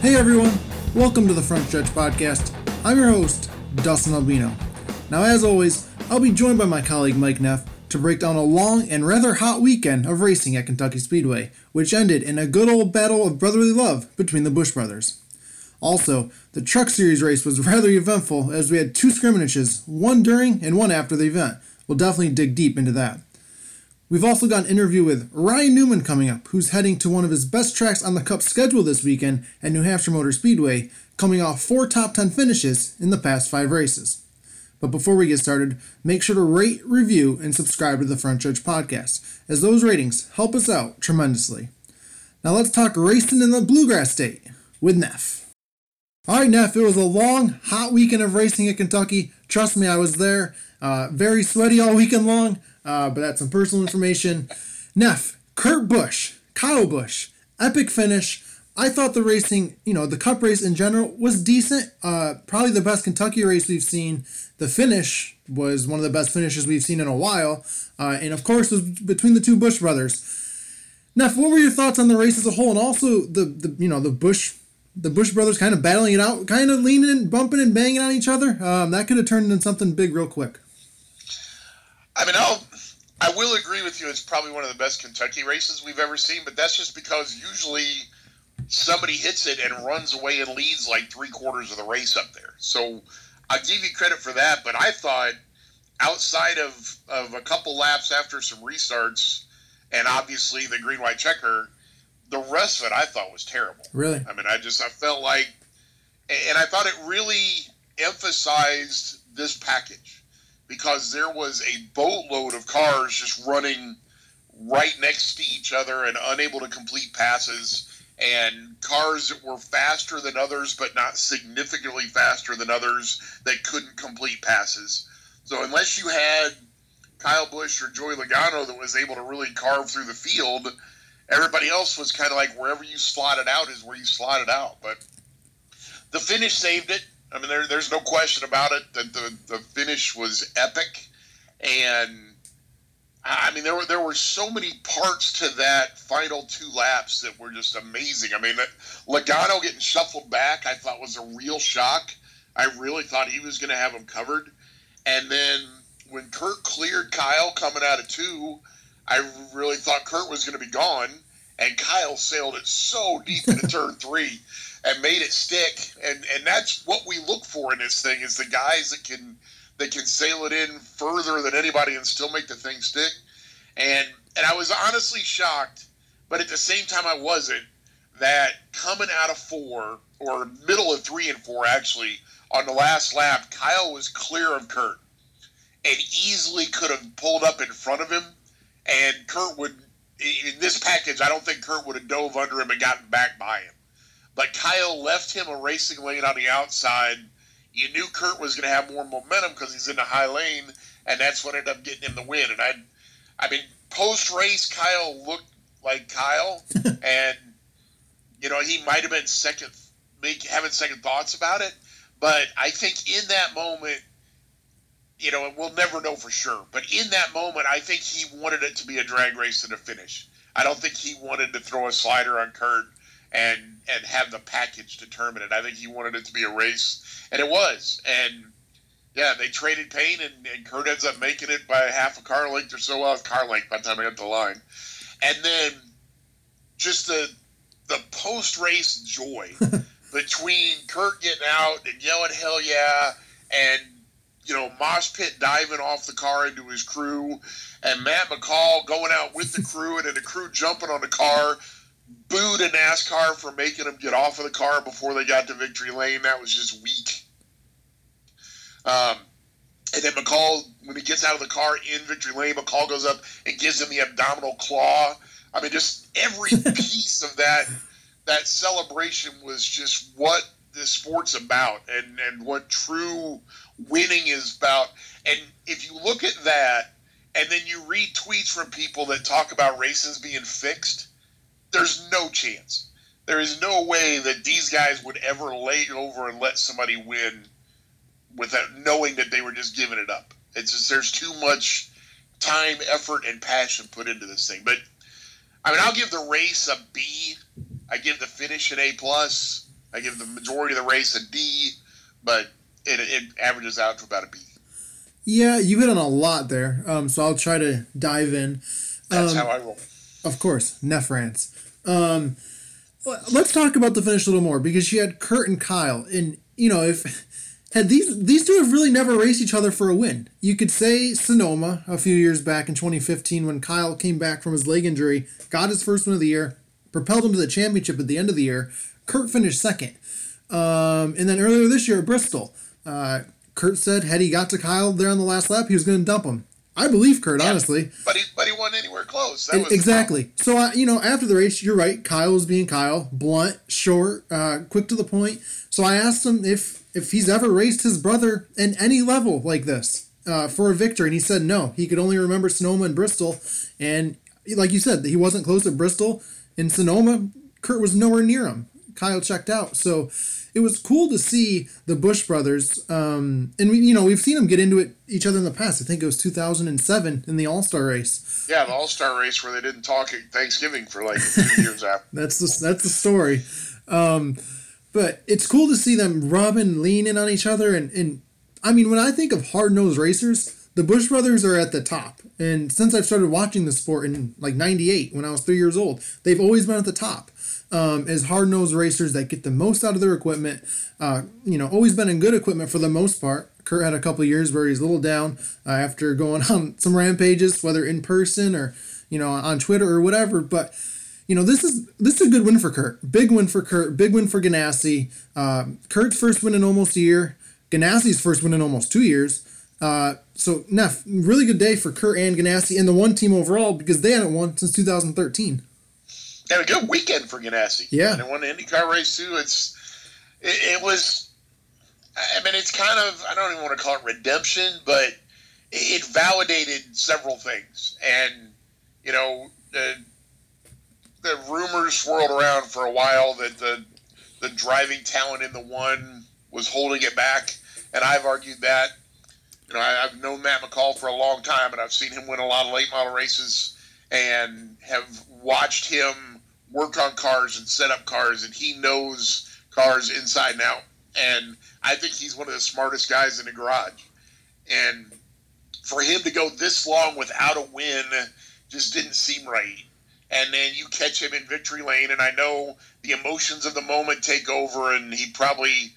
Hey everyone, welcome to the Front Stretch Podcast. I'm your host, Dustin Albino. Now as always, I'll be joined by my colleague Mike Neff to break down a long and rather hot weekend of racing at Kentucky Speedway, which ended in a good old battle of brotherly love between the Busch brothers. Also, the Truck Series race was rather eventful as we had two scrimmages, one during and one after the event. We'll definitely dig deep into that. We've also got an interview with Ryan Newman coming up, who's heading to one of his best tracks on the Cup schedule this weekend at New Hampshire Motor Speedway, coming off 4 top 10 finishes in the past 5 races. But before we get started, make sure to rate, review, and subscribe to the Front Stretch Podcast, as those ratings help us out tremendously. Now let's talk racing in the Bluegrass State with Neff. Alright Neff, it was a long, hot weekend of racing at Kentucky. Trust me, I was there. Very sweaty all weekend long. But that's some personal information. Neff, Kurt Busch, Kyle Busch, epic finish. I thought the racing, the Cup race in general was decent. Probably the best Kentucky race we've seen. The finish was one of the best finishes we've seen in a while. And of course, it was between the two Busch brothers. Neff, what were your thoughts on the race as a whole? And also the Busch brothers kind of battling it out, kind of leaning and bumping and banging on each other. That could have turned into something big real quick. I will agree with you. It's probably one of the best Kentucky races we've ever seen, but that's just because usually somebody hits it and runs away and leads like 3/4 of the race up there. So I give you credit for that, but I thought outside of a couple laps after some restarts and obviously the green-white checker, the rest of it I thought was terrible. Really? I felt like, and I thought it really emphasized this package, because there was a boatload of cars just running right next to each other and unable to complete passes, and cars that were faster than others but not significantly faster than others that couldn't complete passes. So unless you had Kyle Busch or Joey Logano that was able to really carve through the field, everybody else was kind of like wherever you slotted out is where you slotted out. But the finish saved it. There's no question about it that the finish was epic, and there were so many parts to that final 2 laps that were just amazing. Logano getting shuffled back I thought was a real shock. I really thought he was going to have him covered, and then when Kurt cleared Kyle coming out of 2, I really thought Kurt was going to be gone, and Kyle sailed it so deep into turn 3. And made it stick, and that's what we look for in this thing, is the guys that can sail it in further than anybody and still make the thing stick. And I was honestly shocked, but at the same time I wasn't, that coming out of 4, or middle of 3 and 4 actually, on the last lap, Kyle was clear of Kurt and easily could have pulled up in front of him, and Kurt would, in this package, I don't think Kurt would have dove under him and gotten back by him. But Kyle left him a racing lane on the outside. You knew Kurt was going to have more momentum because he's in the high lane, and that's what ended up getting him the win. And post-race, Kyle looked like Kyle, and, he might have been having second thoughts about it. But I think in that moment, and we'll never know for sure, but in that moment, I think he wanted it to be a drag race to the finish. I don't think he wanted to throw a slider on Kurt and have the package determine it. I think he wanted it to be a race, and it was. And, yeah, they traded pain, and Kurt ends up making it by half a car length or so, car length by the time I got to the line. And then just the post-race joy between Kurt getting out and yelling, hell yeah, and, mosh pit diving off the car into his crew, and Matt McCall going out with the crew, and then the crew jumping on the car, booed a NASCAR for making them get off of the car before they got to victory lane. That was just weak. And then McCall, when he gets out of the car in victory lane, McCall goes up and gives him the abdominal claw. Just every piece of that celebration was just what this sport's about, and what true winning is about. And if you look at that, and then you read tweets from people that talk about races being fixed, there's no chance. There is no way that these guys would ever lay over and let somebody win without knowing that they were just giving it up. It's just, there's too much time, effort, and passion put into this thing. But I'll give the race a B. I give the finish an A+. I give the majority of the race a D, but it averages out to about a B. Yeah, you hit on a lot there, so I'll try to dive in. That's how I roll. Of course, Neff rants. Let's talk about the finish a little more, because you had Kurt and Kyle, and if had these two have really never raced each other for a win. You could say Sonoma a few years back in 2015 when Kyle came back from his leg injury, got his first win of the year, propelled him to the championship at the end of the year. Kurt finished second, and then earlier this year at Bristol. Kurt said had he got to Kyle there on the last lap, he was going to dump him. I believe Kurt, honestly. But he wasn't anywhere close. That was exactly. So, after the race, you're right. Kyle was being Kyle. Blunt, short, quick to the point. So I asked him if he's ever raced his brother in any level like this for a victory. And he said no. He could only remember Sonoma and Bristol. And like you said, he wasn't close at Bristol. In Sonoma, Kurt was nowhere near him. Kyle checked out. So it was cool to see the Busch brothers, and we've seen them get into it each other in the past. I think it was 2007 in the All-Star race. Yeah, the All-Star race where they didn't talk at Thanksgiving for like 2 years after. That's the story. But it's cool to see them rub and lean in on each other. And I mean, when I think of hard-nosed racers, the Busch brothers are at the top. And since I've started watching the sport in like 98, when I was 3 years old, they've always been at the top. As hard-nosed racers that get the most out of their equipment, always been in good equipment for the most part. Kurt had a couple of years where he's a little down after going on some rampages, whether in person or, on Twitter or whatever. But, this is a good win for Kurt. Big win for Kurt. Big win for Ganassi. Kurt's first win in almost a year. Ganassi's first win in almost 2 years. So, Neff, really good day for Kurt and Ganassi and the one team overall because they hadn't won since 2013. And a good weekend for Ganassi. Yeah. And they won the IndyCar race, too. It was, I mean, it's kind of, I don't even want to call it redemption, but it validated several things. And, the rumors swirled around for a while that the driving talent in the one was holding it back. And I've argued that. I've known Matt McCall for a long time, and I've seen him win a lot of late model races and have watched him work on cars and set up cars, and he knows cars inside and out. And I think he's one of the smartest guys in the garage. And for him to go this long without a win just didn't seem right. And then you catch him in victory lane, and I know the emotions of the moment take over, and he probably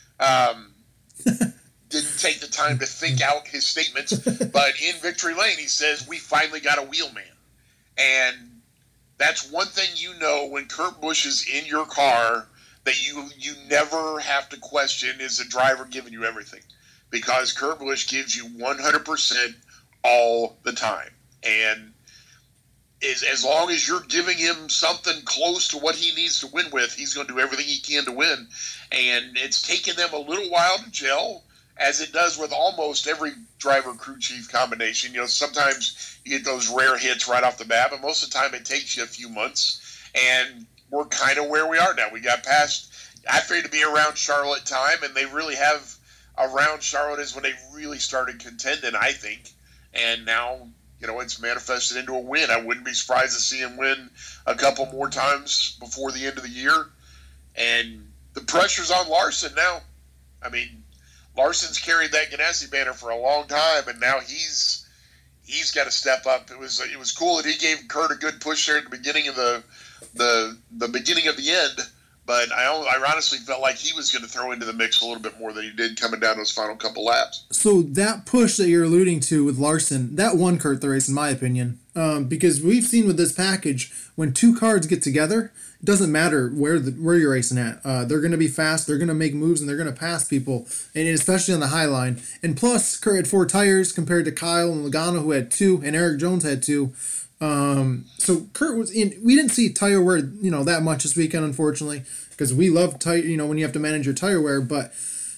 didn't take the time to think out his statements. But in victory lane, he says, "We finally got a wheelman." And that's one thing when Kurt Busch is in your car that you never have to question, is the driver giving you everything? Because Kurt Busch gives you 100% all the time. And as long as you're giving him something close to what he needs to win with, he's going to do everything he can to win. And it's taken them a little while to gel, as it does with almost every driver-crew chief combination. Sometimes you get those rare hits right off the bat, but most of the time it takes you a few months. And we're kind of where we are now. We got past, I figured to be around Charlotte time, and they really have around Charlotte is when they really started contending, I think. And now, it's manifested into a win. I wouldn't be surprised to see him win a couple more times before the end of the year. And the pressure's on Larson now. I mean, Larson's carried that Ganassi banner for a long time, and now he's got to step up. It was cool that he gave Kurt a good push there at the beginning of the beginning of the end, but I honestly felt like he was going to throw into the mix a little bit more than he did coming down those final couple laps. So that push that you're alluding to with Larson, that won Kurt the race, in my opinion, because we've seen with this package, when two cars get together, it doesn't matter where you're racing at. They're going to be fast, they're going to make moves, and they're going to pass people, and especially on the high line. And plus, Kurt had 4 tires compared to Kyle and Logano, who had 2, and Eric Jones had 2. So Kurt was in. We didn't see tire wear, that much this weekend, unfortunately, because we love tire. When you have to manage your tire wear, but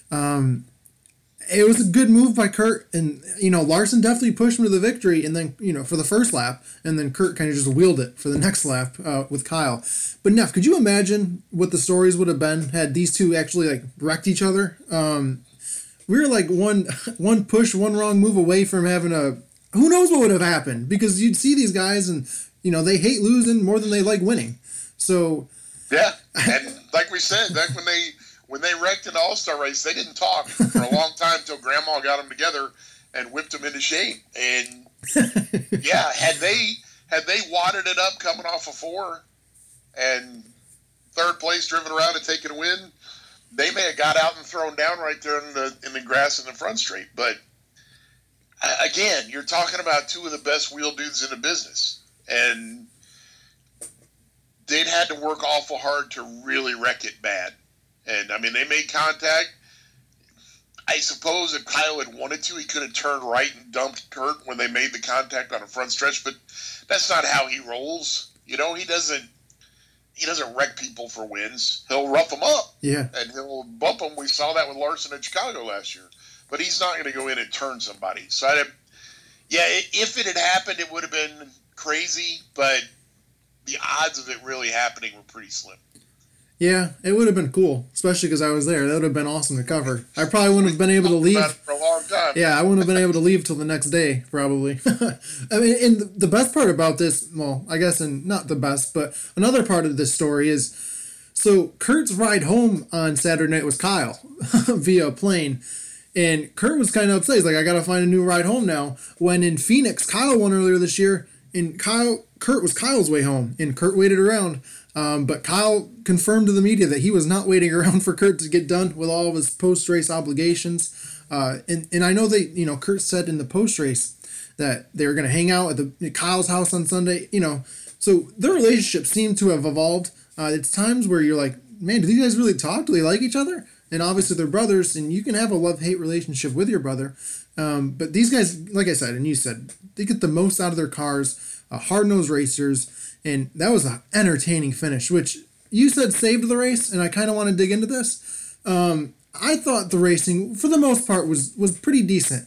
it was a good move by Kurt, and Larson definitely pushed him to the victory, and then for the first lap, and then Kurt kind of just wheeled it for the next lap with Kyle. But Neff, could you imagine what the stories would have been had these two actually wrecked each other? We were one push, one wrong move away from having a. Who knows what would have happened? Because you'd see these guys, and they hate losing more than they like winning. So yeah, and like we said, back when when they wrecked an All-Star race, they didn't talk for a long time until Grandma got them together and whipped them into shape. And yeah, had they wadded it up coming off of 4 and third place driven around and taken a win, they may have got out and thrown down right there in the grass in the front straight. But again, you're talking about two of the best wheel dudes in the business, and they'd had to work awful hard to really wreck it bad. And I mean, they made contact. I suppose if Kyle had wanted to, he could have turned right and dumped Kurt when they made the contact on a front stretch, but that's not how he rolls. You know, he doesn't wreck people for wins. He'll rough them up. Yeah. And he'll bump them. We saw that with Larson in Chicago last year. But he's not going to go in and turn somebody. So, if it had happened, it would have been crazy, but the odds of it really happening were pretty slim. Yeah, it would have been cool, especially because I was there. That would have been awesome to cover. I probably wouldn't have been able to leave for a long time. Yeah, I wouldn't have been able to leave till the next day, probably. I mean, and the best part about this, well, I guess, and not the best, but another part of this story is, so Kurt's ride home on Saturday night was Kyle via plane, and Kurt was kind of upset. He's like, I got to find a new ride home now. When in Phoenix, Kyle won earlier this year, and Kurt was Kyle's way home, and Kurt waited around. But Kyle confirmed to the media that he was not waiting around for Kurt to get done with all of his post-race obligations. And I know that, Kurt said in the post-race that they were going to hang out at Kyle's house on Sunday, so their relationship seemed to have evolved. It's times where you're like, man, do these guys really talk? Do they like each other? And obviously they're brothers, and you can have a love-hate relationship with your brother. But these guys, like I said, and you said, they get the most out of their cars, hard-nosed racers. And that was an entertaining finish, which you said saved the race, and I kind of want to dig into this. I thought the racing, for the most part, was pretty decent.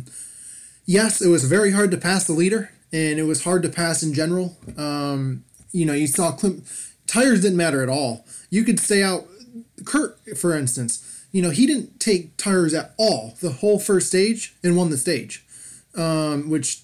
Yes, it was very hard to pass the leader, and it was hard to pass in general. You saw tires didn't matter at all. You could stay out. Kurt, for instance, he didn't take tires at all the whole first stage and won the stage, which,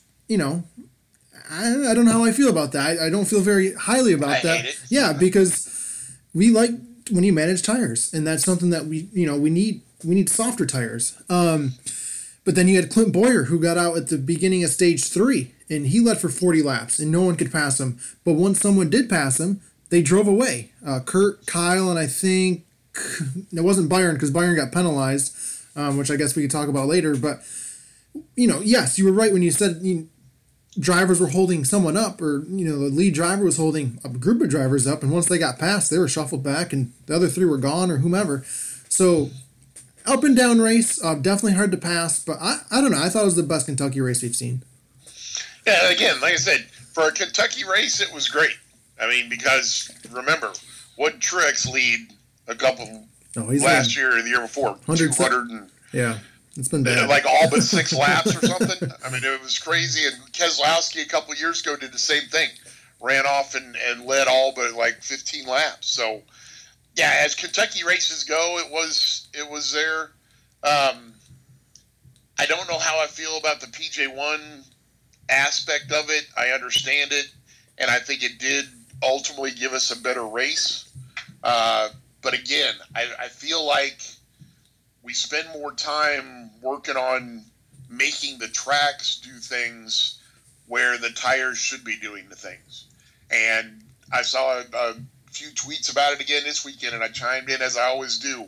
I don't know how I feel about that. I don't feel very highly about that. Hate it. Yeah, because we like when you manage tires, and that's something that we need softer tires. But then you had Clint Boyer, who got out at the beginning of stage 3, and he led for 40 laps, and no one could pass him. But once someone did pass him, they drove away. Kurt, Kyle, and I think it wasn't Byron, because Byron got penalized, which I guess we could talk about later. But yes, you were right when you said drivers were holding someone up, or the lead driver was holding a group of drivers up, and once they got past, they were shuffled back, and the other 3 were gone, or whomever. So up and down race, definitely hard to pass, but I don't know. I thought it was the best Kentucky race we've seen. Yeah, again, like I said, for a Kentucky race, it was great. I mean, because remember, what Truex lead a couple last year or the year before? 200 and yeah. It's been bad. Like all but 6 laps or something. I mean, it was crazy. And Keselowski a couple of years ago did the same thing. Ran off and led all but like 15 laps. So, yeah, as Kentucky races go, it was there. I don't know how I feel about the PJ1 aspect of it. I understand it, and I think it did ultimately give us a better race. But again, I feel like we spend more time working on making the tracks do things where the tires should be doing the things. And I saw a few tweets about it again this weekend, and I chimed in as I always do.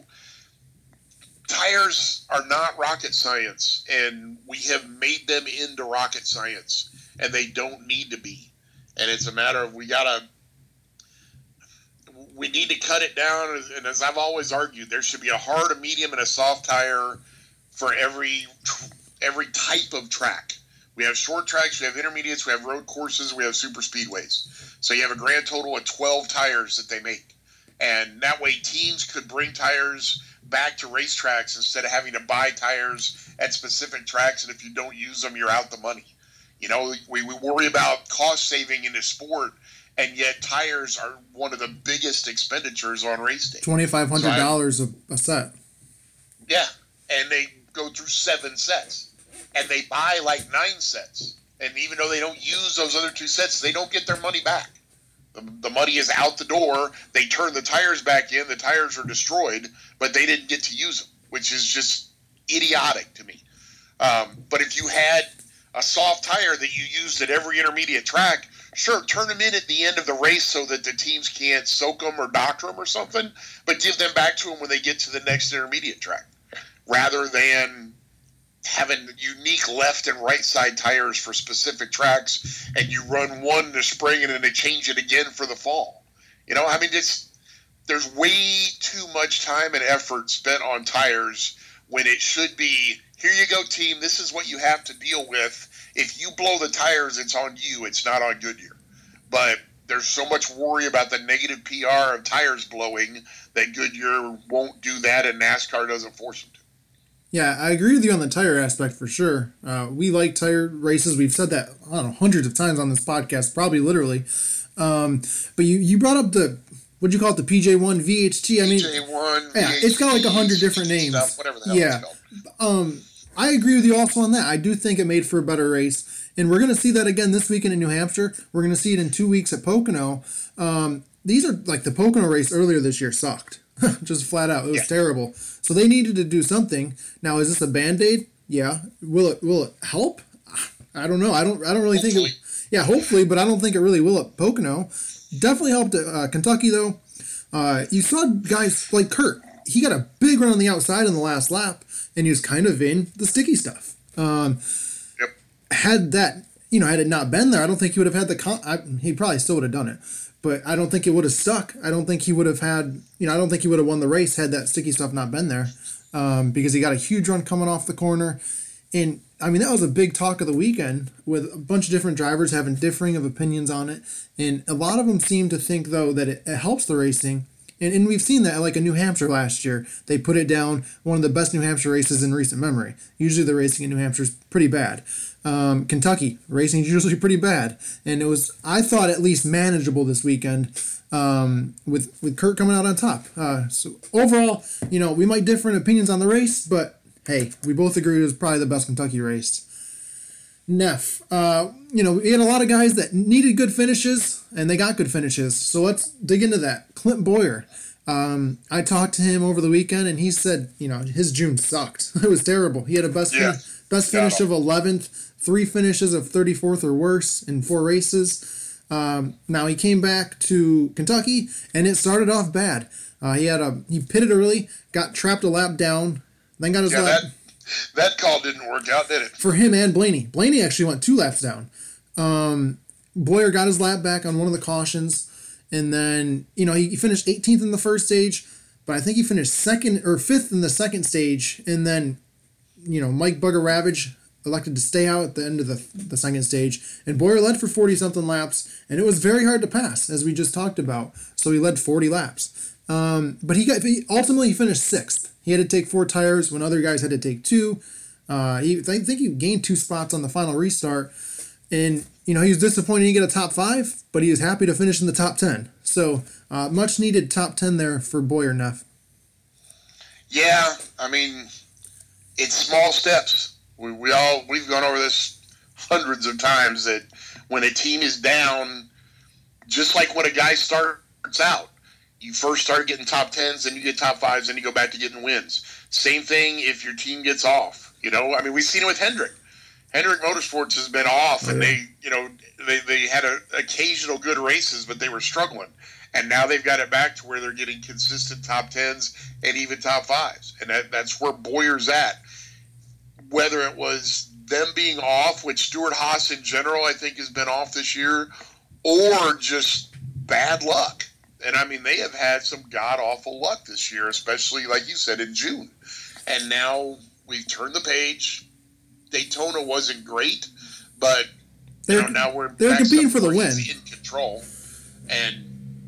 Tires are not rocket science, and we have made them into rocket science, and they don't need to be. And it's a matter of we need to cut it down, and as I've always argued, there should be a hard, a medium, and a soft tire for every type of track. We have short tracks, we have intermediates, we have road courses, we have super speedways. So you have a grand total of 12 tires that they make. And that way teams could bring tires back to racetracks instead of having to buy tires at specific tracks, and if you don't use them, you're out the money. We worry about cost saving in this sport, and yet tires are one of the biggest expenditures on race day. $2,500 a set. Yeah, and they go through 7 sets, and they buy like 9 sets. And even though they don't use those other 2 sets, they don't get their money back. The money is out the door. They turn the tires back in. The tires are destroyed, but they didn't get to use them, which is just idiotic to me. But if you had a soft tire that you used at every intermediate track, sure, turn them in at the end of the race so that the teams can't soak them or doctor them or something, but give them back to them when they get to the next intermediate track, rather than having unique left and right side tires for specific tracks, and you run one in the spring and then they change it again for the fall. I mean, there's way too much time and effort spent on tires when it should be, here you go, team, this is what you have to deal with. If you blow the tires, it's on you. It's not on Goodyear. But there's so much worry about the negative PR of tires blowing that Goodyear won't do that, and NASCAR doesn't force them to. Yeah, I agree with you on the tire aspect for sure. We like tire races. We've said that, I don't know, hundreds of times on this podcast, probably literally. But you brought up what'd you call it, the PJ1 VHT? I mean, PJ1, yeah, VHT, it's got like 100 different names. Stuff, whatever the hell it's called. I agree with you also on that. I do think it made for a better race. And we're going to see that again this weekend in New Hampshire. We're going to see it in 2 weeks at Pocono. These are like the Pocono race earlier this year sucked. Just flat out. It was terrible. So they needed to do something. Now, is this a Band-Aid? Yeah. Will it help? I don't know. I don't really think it. Yeah, hopefully, but I don't think it really will at Pocono. Definitely helped at Kentucky, though. You saw guys like Kurt. He got a big run on the outside in the last lap, and he was kind of in the sticky stuff. Had it not been there, I don't think he would have had he probably still would have done it, but I don't think it would have stuck. I don't think he would have had, I don't think he would have won the race had that sticky stuff not been there, because he got a huge run coming off the corner. And I mean, that was a big talk of the weekend with a bunch of different drivers having differing of opinions on it. And a lot of them seem to think, though, that it helps the racing. And we've seen that, like in New Hampshire last year. They put it down, one of the best New Hampshire races in recent memory. Usually the racing in New Hampshire is pretty bad. Kentucky, racing is usually pretty bad. And it was, I thought, at least manageable this weekend with Kurt coming out on top. So overall, we might differ in opinions on the race, but hey, we both agreed it was probably the best Kentucky race. Neff, we had a lot of guys that needed good finishes, and they got good finishes. So let's dig into that. Clint Bowyer, I talked to him over the weekend, and he said, his June sucked. It was terrible. He had a best finish of 11th, 3 finishes of 34th or worse in 4 races. Now he came back to Kentucky, and it started off bad. He pitted early, got trapped a lap down, then got his lap. That call didn't work out, did it? For him and Blaney. Blaney actually went 2 laps down. Bowyer got his lap back on one of the cautions, and then, he finished 18th in the first stage, but I think he finished 2nd or 5th in the second stage, and then, Mike Bugger Ravage elected to stay out at the end of the second stage, and Bowyer led for 40-something laps, and it was very hard to pass, as we just talked about, so he led 40 laps. But he ultimately finished 6th. He had to take 4 tires when other guys had to take 2. I think he gained 2 spots on the final restart. And, he was disappointed he didn't get a top 5, but he was happy to finish in the top 10. So, much needed top 10 there for Bowyer, Neff. Yeah, I mean, it's small steps. We've gone over this hundreds of times, that when a team is down, just like when a guy starts out, you first start getting top 10s, then you get top 5s, then you go back to getting wins. Same thing if your team gets off. I mean, we've seen it with Hendrick. Hendrick Motorsports has been off, and they had occasional good races, but they were struggling. And now they've got it back to where they're getting consistent top 10s and even top 5s. And that's where Bowyer's at. Whether it was them being off, which Stuart Haas in general I think has been off this year, or just bad luck. And, I mean, they have had some god-awful luck this year, especially, like you said, in June. And now we've turned the page. Daytona wasn't great, but now they're competing for the win. In control. And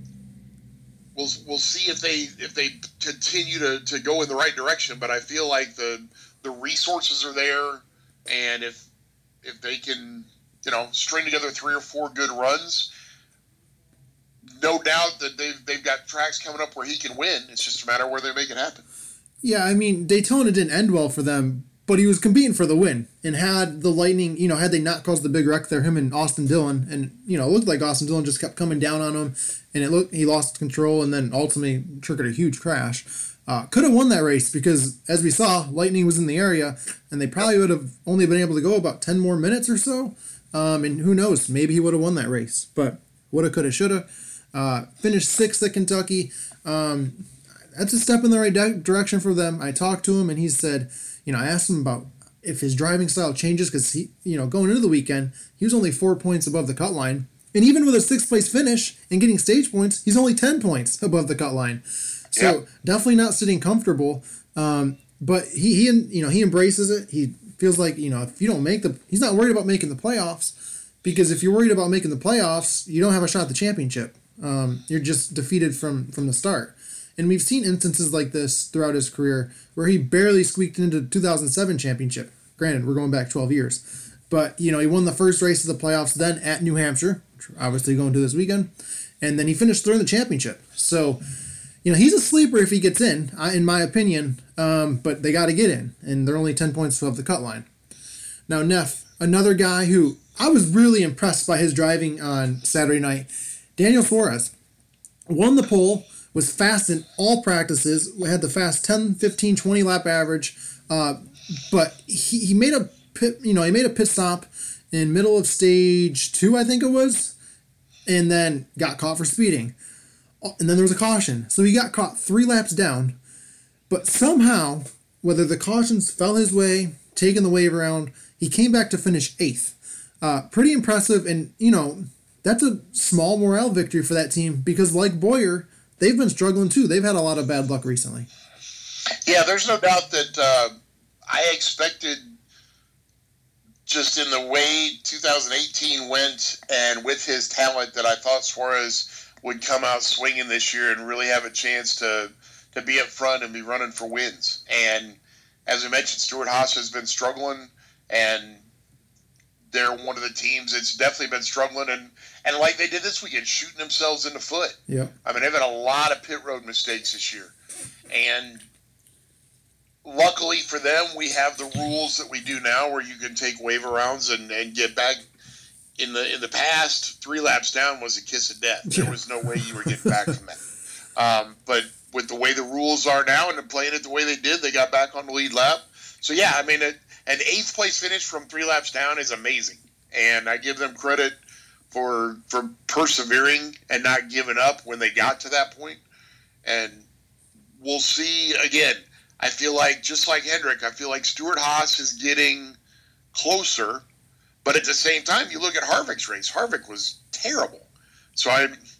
we'll see if they continue to go in the right direction. But I feel like the resources are there, and if they can, string together 3 or 4 good runs, no doubt that they've got tracks coming up where he can win. It's just a matter of where they make it happen. Yeah, I mean, Daytona didn't end well for them, but he was competing for the win. And had the Lightning, had they not caused the big wreck there, him and Austin Dillon, and, it looked like Austin Dillon just kept coming down on him, and he lost control and then ultimately triggered a huge crash. Could have won that race because, as we saw, Lightning was in the area, and they probably would have only been able to go about 10 more minutes or so. And who knows, maybe he would have won that race. But woulda, coulda, shoulda. Finished 6th at Kentucky. That's a step in the right direction for them. I talked to him, and he said, I asked him about if his driving style changes because he, going into the weekend, he was only 4 points above the cut line. And even with a 6th place finish and getting stage points, he's only 10 points above the cut line. So definitely not sitting comfortable. But he embraces it. He feels like, if you don't he's not worried about making the playoffs, because if you're worried about making the playoffs, you don't have a shot at the championship. You're just defeated from the start. And we've seen instances like this throughout his career where he barely squeaked into the 2007 championship. Granted, we're going back 12 years. But, he won the first race of the playoffs then at New Hampshire, which we're obviously going to this weekend. And then he finished third in the championship. So, he's a sleeper if he gets in my opinion. But they got to get in. And they're only 10 points above the cut line. Now, Neff, another guy who I was really impressed by his driving on Saturday night, Daniel Suarez. Won the pole. Was fast in all practices. We had the fast 10, 15, 20 lap average. But he made a pit stop in middle of stage 2, I think it was, and then got caught for speeding. And then there was a caution. So he got caught 3 laps down. But somehow, whether the cautions fell his way, taking the wave around, he came back to finish 8th. Pretty impressive, and that's a small morale victory for that team because, like Boyer, they've been struggling too. They've had a lot of bad luck recently. Yeah, there's no doubt that I expected, just in the way 2018 went and with his talent, that I thought Suarez would come out swinging this year and really have a chance to be up front and be running for wins. And as we mentioned, Stewart-Haas has been struggling, and they're one of the teams that's definitely been struggling, and like they did this weekend, shooting themselves in the foot. Yeah. I mean, they've had a lot of pit road mistakes this year. And luckily for them, we have the rules that we do now where you can take waiver rounds and get back. In the past, 3 laps down was a kiss of death. There was no way you were getting back from that. But with the way the rules are now and playing it the way they did, they got back on the lead lap. So, yeah, I mean, an 8th place finish from 3 laps down is amazing. And I give them credit for persevering and not giving up when they got to that point. And we'll see again. I feel like, just like Hendrick, I feel like Stewart-Haas is getting closer. But at the same time, you look at Harvick's race. Harvick was terrible. So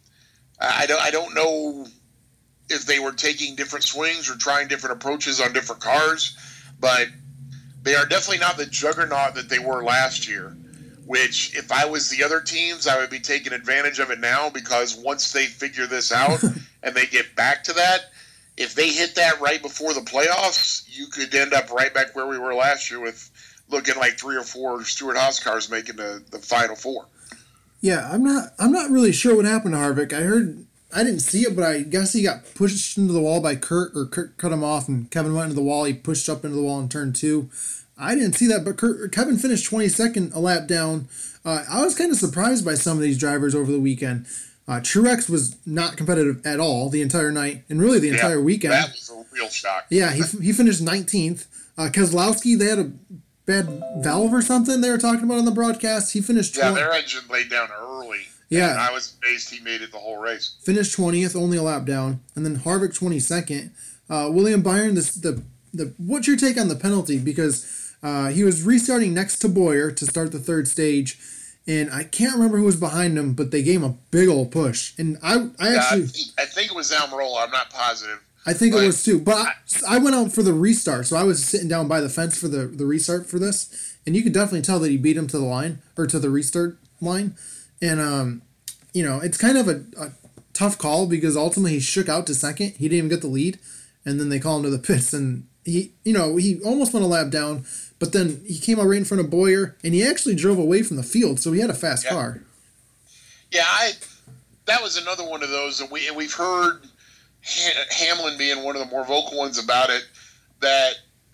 I don't know if they were taking different swings or trying different approaches on different cars. But they are definitely not the juggernaut that they were last year. Which, if I was the other teams, I would be taking advantage of it now, because once they figure this out and they get back to that, if they hit that right before the playoffs, you could end up right back where we were last year with looking like 3 or 4 Stewart-Haas cars making the Final Four. Yeah, I'm not really sure what happened to Harvick. I didn't see it, but I guess he got pushed into the wall by Kurt, or Kurt cut him off, and Kevin went into the wall. He pushed up into the wall in turn 2. I didn't see that, but Kevin finished 22nd a lap down. I was kind of surprised by some of these drivers over the weekend. Truex was not competitive at all the entire night, and really the entire weekend. That was a real shock. Yeah, he finished 19th. Keselowski, they had a bad valve or something they were talking about on the broadcast. He finished 20th. Yeah, their engine laid down early. Yeah. And I was amazed he made it the whole race. Finished 20th, only a lap down. And then Harvick 22nd. William Byron, what's your take on the penalty? Because he was restarting next to Boyer to start the third stage, and I can't remember who was behind him, but they gave him a big old push. And I think it was Almirola. I'm not positive. I think it was too. But I went out for the restart, so I was sitting down by the fence for the restart for this, and you could definitely tell that he beat him to the line, or to the restart line. And it's kind of a tough call, because ultimately he shook out to second. He didn't even get the lead, and then they call him to the pits, and he almost went a lap down. But then he came out right in front of Boyer, and he actually drove away from the field, so he had a fast car. Yeah, that was another one of those, and we've heard Hamlin being one of the more vocal ones about it, that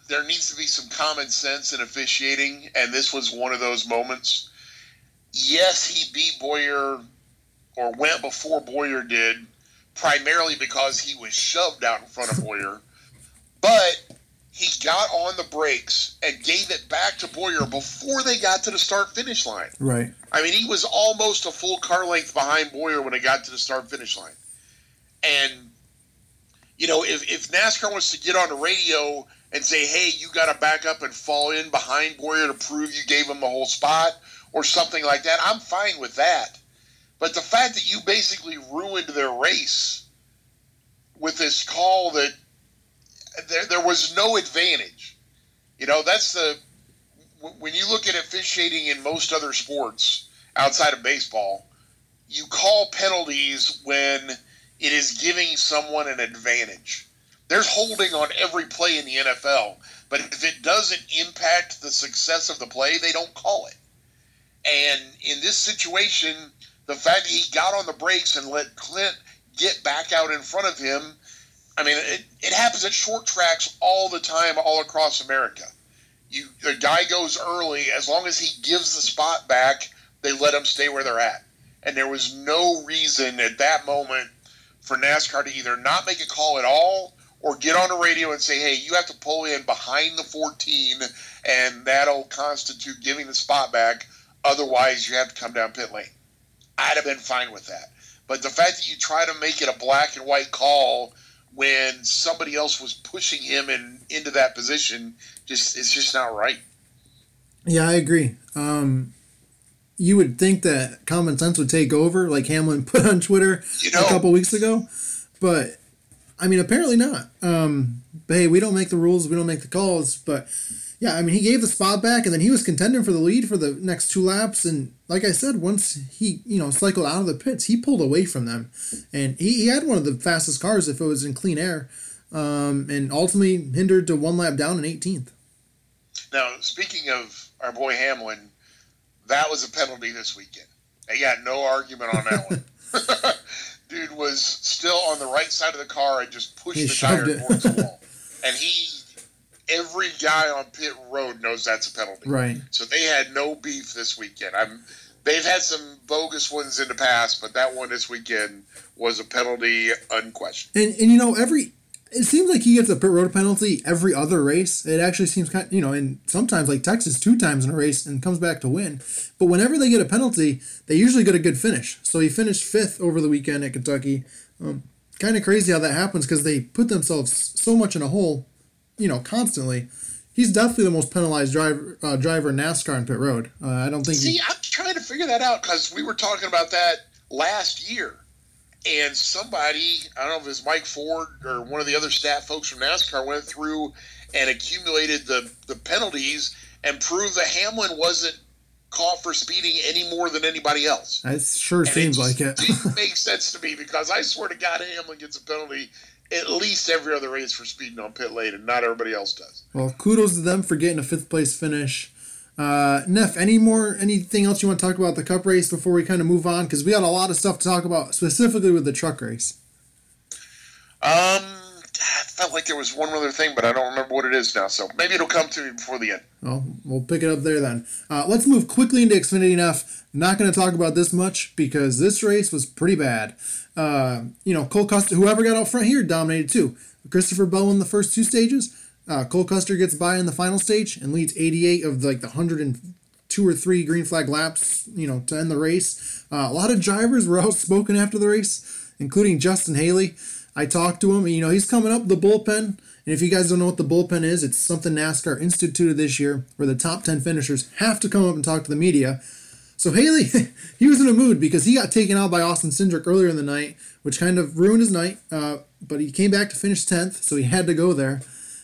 there needs to be some common sense in officiating, and this was one of those moments. Yes, he beat Boyer or went before Boyer did, primarily because he was shoved out in front of Boyer, but he got on the brakes and gave it back to Boyer before they got to the start-finish line. Right. I mean, he was almost a full car length behind Boyer when they got to the start-finish line. And, you know, if NASCAR wants to get on the radio and say, hey, you got to back up and fall in behind Boyer to prove you gave him the whole spot or something like that, I'm fine with that. But the fact that you basically ruined their race with this call that there was no advantage. You know, that's when you look at officiating in most other sports outside of baseball, you call penalties when it is giving someone an advantage. There's holding on every play in the NFL, but if it doesn't impact the success of the play, they don't call it. And in this situation, the fact that he got on the brakes and let Clint get back out in front of him, I mean, it happens at short tracks all the time, all across America. The guy goes early, as long as he gives the spot back, they let him stay where they're at. And there was no reason at that moment for NASCAR to either not make a call at all or get on the radio and say, hey, you have to pull in behind the 14, and that'll constitute giving the spot back. Otherwise, you have to come down pit lane. I'd have been fine with that. But the fact that you try to make it a black and white call when somebody else was pushing him into that position, it's just not right. Yeah, I agree. You would think that common sense would take over, like Hamlin put on Twitter a couple weeks ago. But, I mean, apparently not. But, hey, we don't make the rules. We don't make the calls. But, yeah, I mean, he gave the spot back, and then he was contending for the lead for the next 2 laps. And, like I said, once he, cycled out of the pits, he pulled away from them. And he had one of the fastest cars if it was in clean air. And ultimately hindered to 1 lap down in 18th. Now, speaking of our boy Hamlin, that was a penalty this weekend. I got no argument on that one. Dude was still on the right side of the car and just pushed the tire towards the wall. And every guy on pit road knows that's a penalty. Right. So they had no beef this weekend. They've had some bogus ones in the past, but that one this weekend was a penalty unquestioned. And it seems like he gets a pit road penalty every other race. It actually seems kind of, and sometimes like Texas 2 times in a race and comes back to win. But whenever they get a penalty, they usually get a good finish. So he finished 5th over the weekend at Kentucky. Kind of crazy how that happens because they put themselves so much in a hole, constantly. He's definitely the most penalized driver in NASCAR on pit road. I don't think. See, I'm trying to figure that out because we were talking about that last year. And somebody, I don't know if it was Mike Ford or one of the other staff folks from NASCAR, went through and accumulated the penalties and proved that Hamlin wasn't caught for speeding any more than anybody else. It sure seems like it. It didn't make sense to me because I swear to God, Hamlin gets a penalty at least every other race for speeding on pit lane, and not everybody else does. Well, kudos to them for getting a 5th place finish. Neff, anything else you want to talk about the Cup race before we kind of move on? Because we got a lot of stuff to talk about, specifically with the truck race. I felt like there was one other thing, but I don't remember what it is now, so maybe it'll come to me before the end. Well, we'll pick it up there then. Let's move quickly into Xfinity, Neff. Not going to talk about this much because this race was pretty bad. Cole Custer, whoever got out front here, dominated too. Christopher Bell won the first 2 stages. Cole Custer gets by in the final stage and leads 88 of the 102 or 3 green flag laps, to end the race. A lot of drivers were outspoken after the race, including Justin Haley. I talked to him. He's coming up the bullpen. And if you guys don't know what the bullpen is, it's something NASCAR instituted this year where the top 10 finishers have to come up and talk to the media. So Haley, he was in a mood because he got taken out by Austin Cindric earlier in the night, which kind of ruined his night. But he came back to finish 10th, so he had to go there.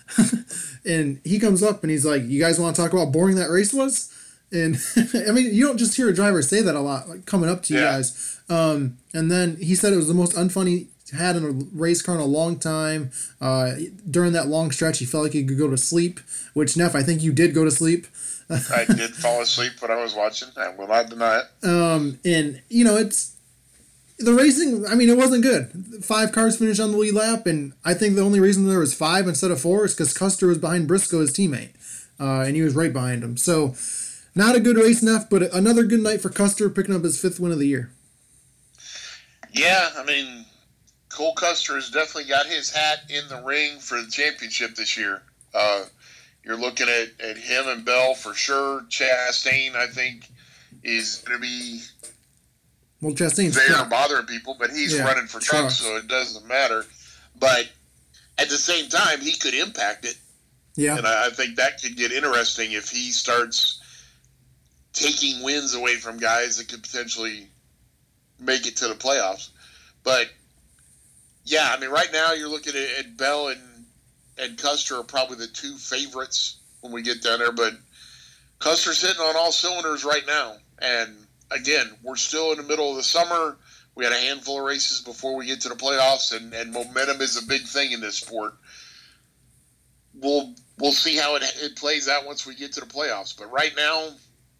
And he comes up and he's like, you guys want to talk about how boring that race was? And I mean, you don't just hear a driver say that a lot, like coming up to you guys. And then he said it was the most unfunny had in a race car in a long time. During that long stretch, he felt like he could go to sleep, which, Neff, I think you did go to sleep. I did fall asleep when I was watching. I will not deny it. And, The racing, I mean, it wasn't good. 5 cars finished on the lead lap, and I think the only reason there was 5 instead of 4 is because Custer was behind Briscoe, his teammate, and he was right behind him. So, not a good race, Neff, but another good night for Custer, picking up his 5th win of the year. Yeah, I mean, Cole Custer has definitely got his hat in the ring for the championship this year. You're looking at him and Bell for sure. Chastain, I think, is going to be Chastain's there bothering people, but he's running for trucks, so it doesn't matter. But at the same time, he could impact it. Yeah. And I think that could get interesting if he starts taking wins away from guys that could potentially make it to the playoffs. But, yeah, I mean, right now you're looking at Bell and Custer are probably the 2 favorites when we get down there. But Custer's hitting on all cylinders right now. And, again, we're still in the middle of the summer. We had a handful of races before we get to the playoffs, and momentum is a big thing in this sport. We'll see how it plays out once we get to the playoffs. But right now,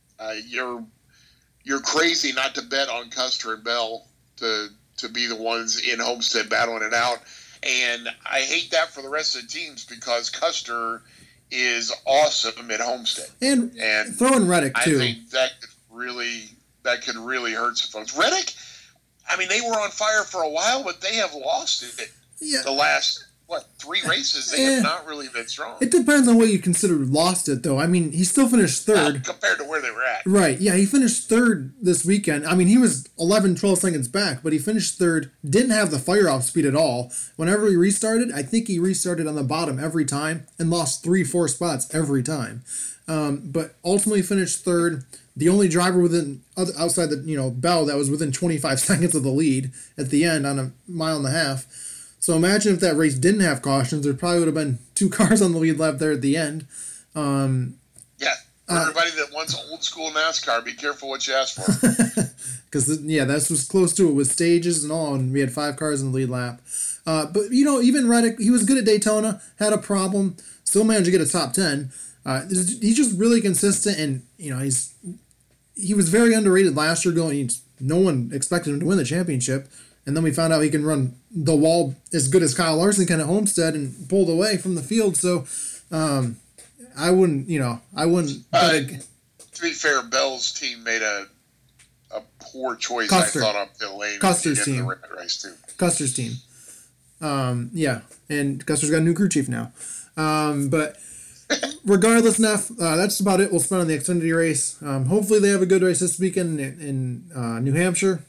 you're crazy not to bet on Custer and Bell to be the ones in Homestead battling it out. And I hate that for the rest of the teams because Custer is awesome at Homestead. And throwing Reddick, too. I think that could really hurt some folks. Reddick, I mean, they were on fire for a while, but they have lost it. Yeah. The last, 3 races, they have not really been strong. It depends on what you consider lost it, though. I mean, he still finished 3rd. Compared to where they were at. Right, yeah, he finished 3rd this weekend. I mean, he was 11, 12 seconds back, but he finished 3rd, didn't have the fire-off speed at all. Whenever he restarted, I think he restarted on the bottom every time and lost 3-4 spots every time. But ultimately finished 3rd. The only driver outside the Bell that was within 25 seconds of the lead at the end on a mile and a half. So imagine if that race didn't have cautions, there probably would have been 2 cars on the lead lap there at the end. Yeah, for everybody that wants old school NASCAR, be careful what you ask for. Because that was close to it with stages and all, and we had 5 cars in the lead lap. But even Reddick, he was good at Daytona, had a problem, still managed to get a top 10. He's just really consistent, and he was very underrated last year. No one expected him to win the championship, and then we found out he can run the wall as good as Kyle Larson can at Homestead and pulled away from the field. So I wouldn't. To be fair, Bell's team made a poor choice. Custer. I thought up the lane. Custer's team. The race too. Custer's team. Yeah, and Custer's got a new crew chief now. But regardless, Neff, that's about it we'll spend on the Xfinity race. Hopefully they have a good race this weekend in New Hampshire.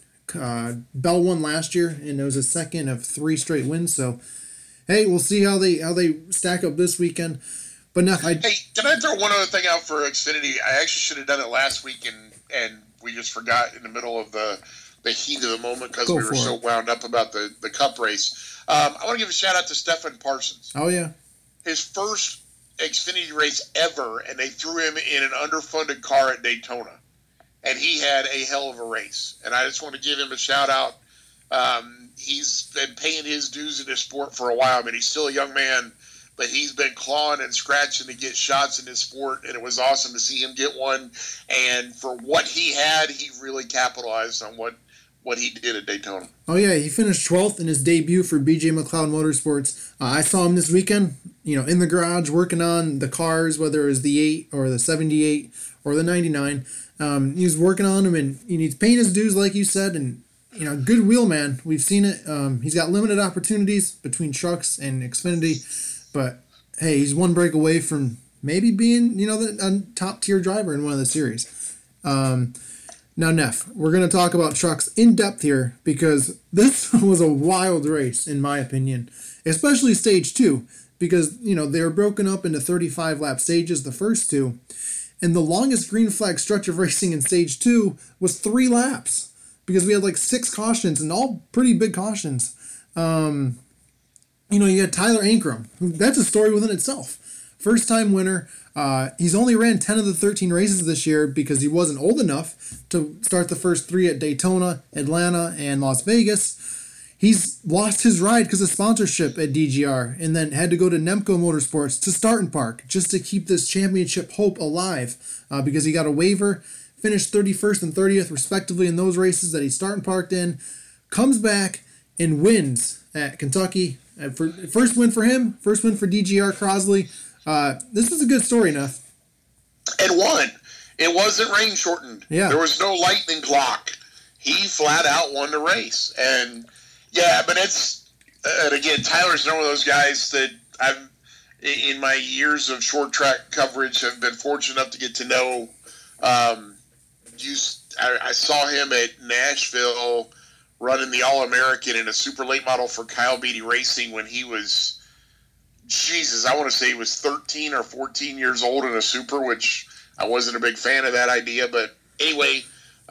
Bell won last year, and it was his 2nd of 3 straight wins. So, hey, we'll see how they stack up this weekend. But Neff, hey, can I throw one other thing out for Xfinity? I actually should have done it last week, and we just forgot in the middle of the heat of the moment because we were so wound up about the Cup race. I want to give a shout out to Stefan Parsons. Oh yeah, his first Xfinity race ever, and they threw him in an underfunded car at Daytona. And he had a hell of a race. And I just want to give him a shout-out. He's been paying his dues in this sport for a while. I mean, he's still a young man, but he's been clawing and scratching to get shots in this sport, and it was awesome to see him get one. And for what he had, he really capitalized on what he did at Daytona. Oh, yeah, he finished 12th in his debut for BJ McLeod Motorsports. I saw him this weekend, in the garage working on the cars, whether it was the 8 or the 78 or the 99. He was working on them, and he's paying his dues, like you said, and good wheel man. We've seen it. He's got limited opportunities between trucks and Xfinity, but hey, he's one break away from maybe being a top tier driver in one of the series. Now, Neff, we're going to talk about trucks in depth here because this was a wild race, in my opinion, especially stage 2, because they were broken up into 35 lap stages, the first 2. And the longest green flag stretch of racing in stage 2 was 3 laps because we had 6 cautions and all pretty big cautions. You had Tyler Ankrum. That's a story within itself. First time winner. He's only ran 10 of the 13 races this year because he wasn't old enough to start the first 3 at Daytona, Atlanta, and Las Vegas. He's lost his ride because of sponsorship at DGR and then had to go to Nemco Motorsports to Start and Park just to keep this championship hope alive because he got a waiver, finished 31st and 30th respectively in those races that he Start and Parked in. comes back and wins at Kentucky. First win for him, first win for DGR Crosley. This was a good story enough. And won. It wasn't rain shortened. Yeah. There was no lightning clock. He flat out won the race. And yeah, but and again, Tyler's one of those guys that I've, in my years of short track coverage, have been fortunate enough to get to know. I saw him at Nashville running the All-American in a super late model for Kyle Beatty Racing when he was, I want to say he was 13 or 14 years old in a super, which I wasn't a big fan of that idea. But anyway,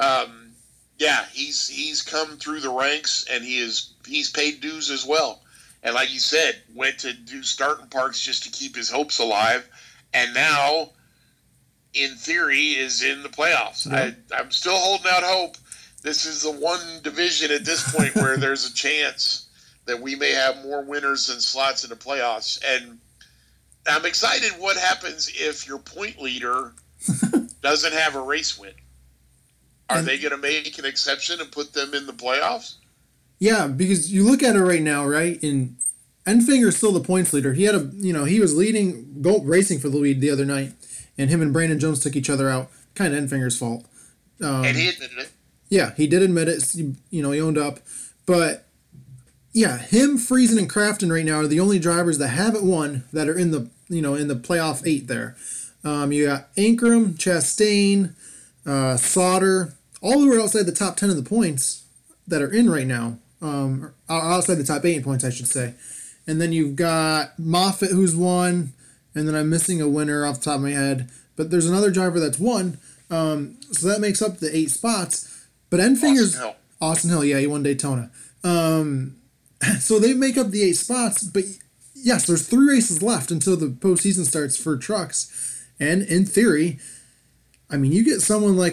he's come through the ranks, and he's paid dues as well. And like you said, went to do starting parks just to keep his hopes alive, and now, in theory, is in the playoffs. Yeah. I'm still holding out hope. This is the one division at this point where there's a chance that we may have more winners than slots in the playoffs. And I'm excited what happens if your point leader doesn't have a race win. Are they going to make an exception and put them in the playoffs? Yeah, because you look at it right now, right? And Enfinger's still the points leader. He had he was leading, racing for the lead the other night, and him and Brandon Jones took each other out. Kind of Enfinger's fault. And he admitted it. Yeah, he did admit it. He owned up. But yeah, him, Friesen, and Crafton right now are the only drivers that haven't won that are in the in the playoff 8 there. You got Ankrum, Chastain, Sauter, all who are outside the top 10 of the points that are in right now. Outside the top 8 in points, I should say. And then you've got Moffitt, who's won, and then I'm missing a winner off the top of my head. But there's another driver that's won, so that makes up the 8 spots. But Enfinger's Austin Hill, yeah, he won Daytona. So they make up the 8 spots, but yes, there's 3 races left until the postseason starts for trucks. And in theory, I mean, you get someone like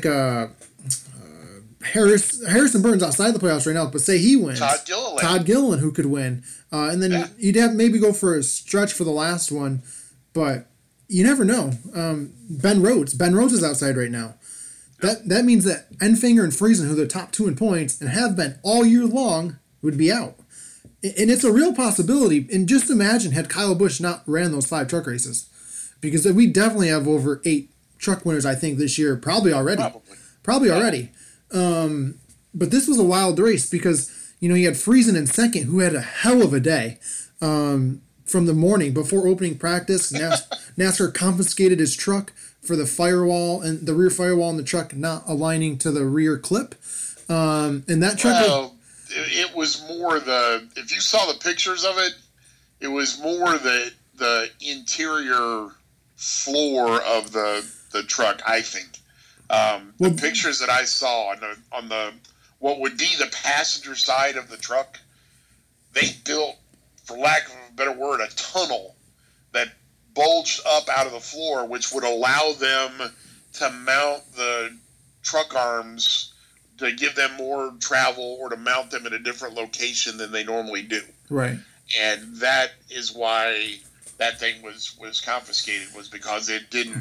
Harrison Burns outside the playoffs right now, but say he wins. Todd Gilliland, who could win. And then you'd have maybe go for a stretch for the last one, but you never know. Ben Rhodes is outside right now. That means that Enfinger and Friesen, who are the top 2 in points and have been all year long, would be out. And it's a real possibility. And just imagine had Kyle Busch not ran those 5 truck races. Because we definitely have over 8 truck winners, I think, this year. Probably already. But this was a wild race because, you had Friesen in second, who had a hell of a day. From the morning before opening practice, NASCAR confiscated his truck for the firewall and the rear firewall in the truck not aligning to the rear clip. And that truck... it was more if you saw the pictures of it, it was more the interior floor of the truck, I think. The pictures that I saw on the what would be the passenger side of the truck, they built, for lack of a better word, a tunnel that bulged up out of the floor, which would allow them to mount the truck arms to give them more travel or to mount them in a different location than they normally do. Right. And that is why that thing was confiscated, was because it didn't,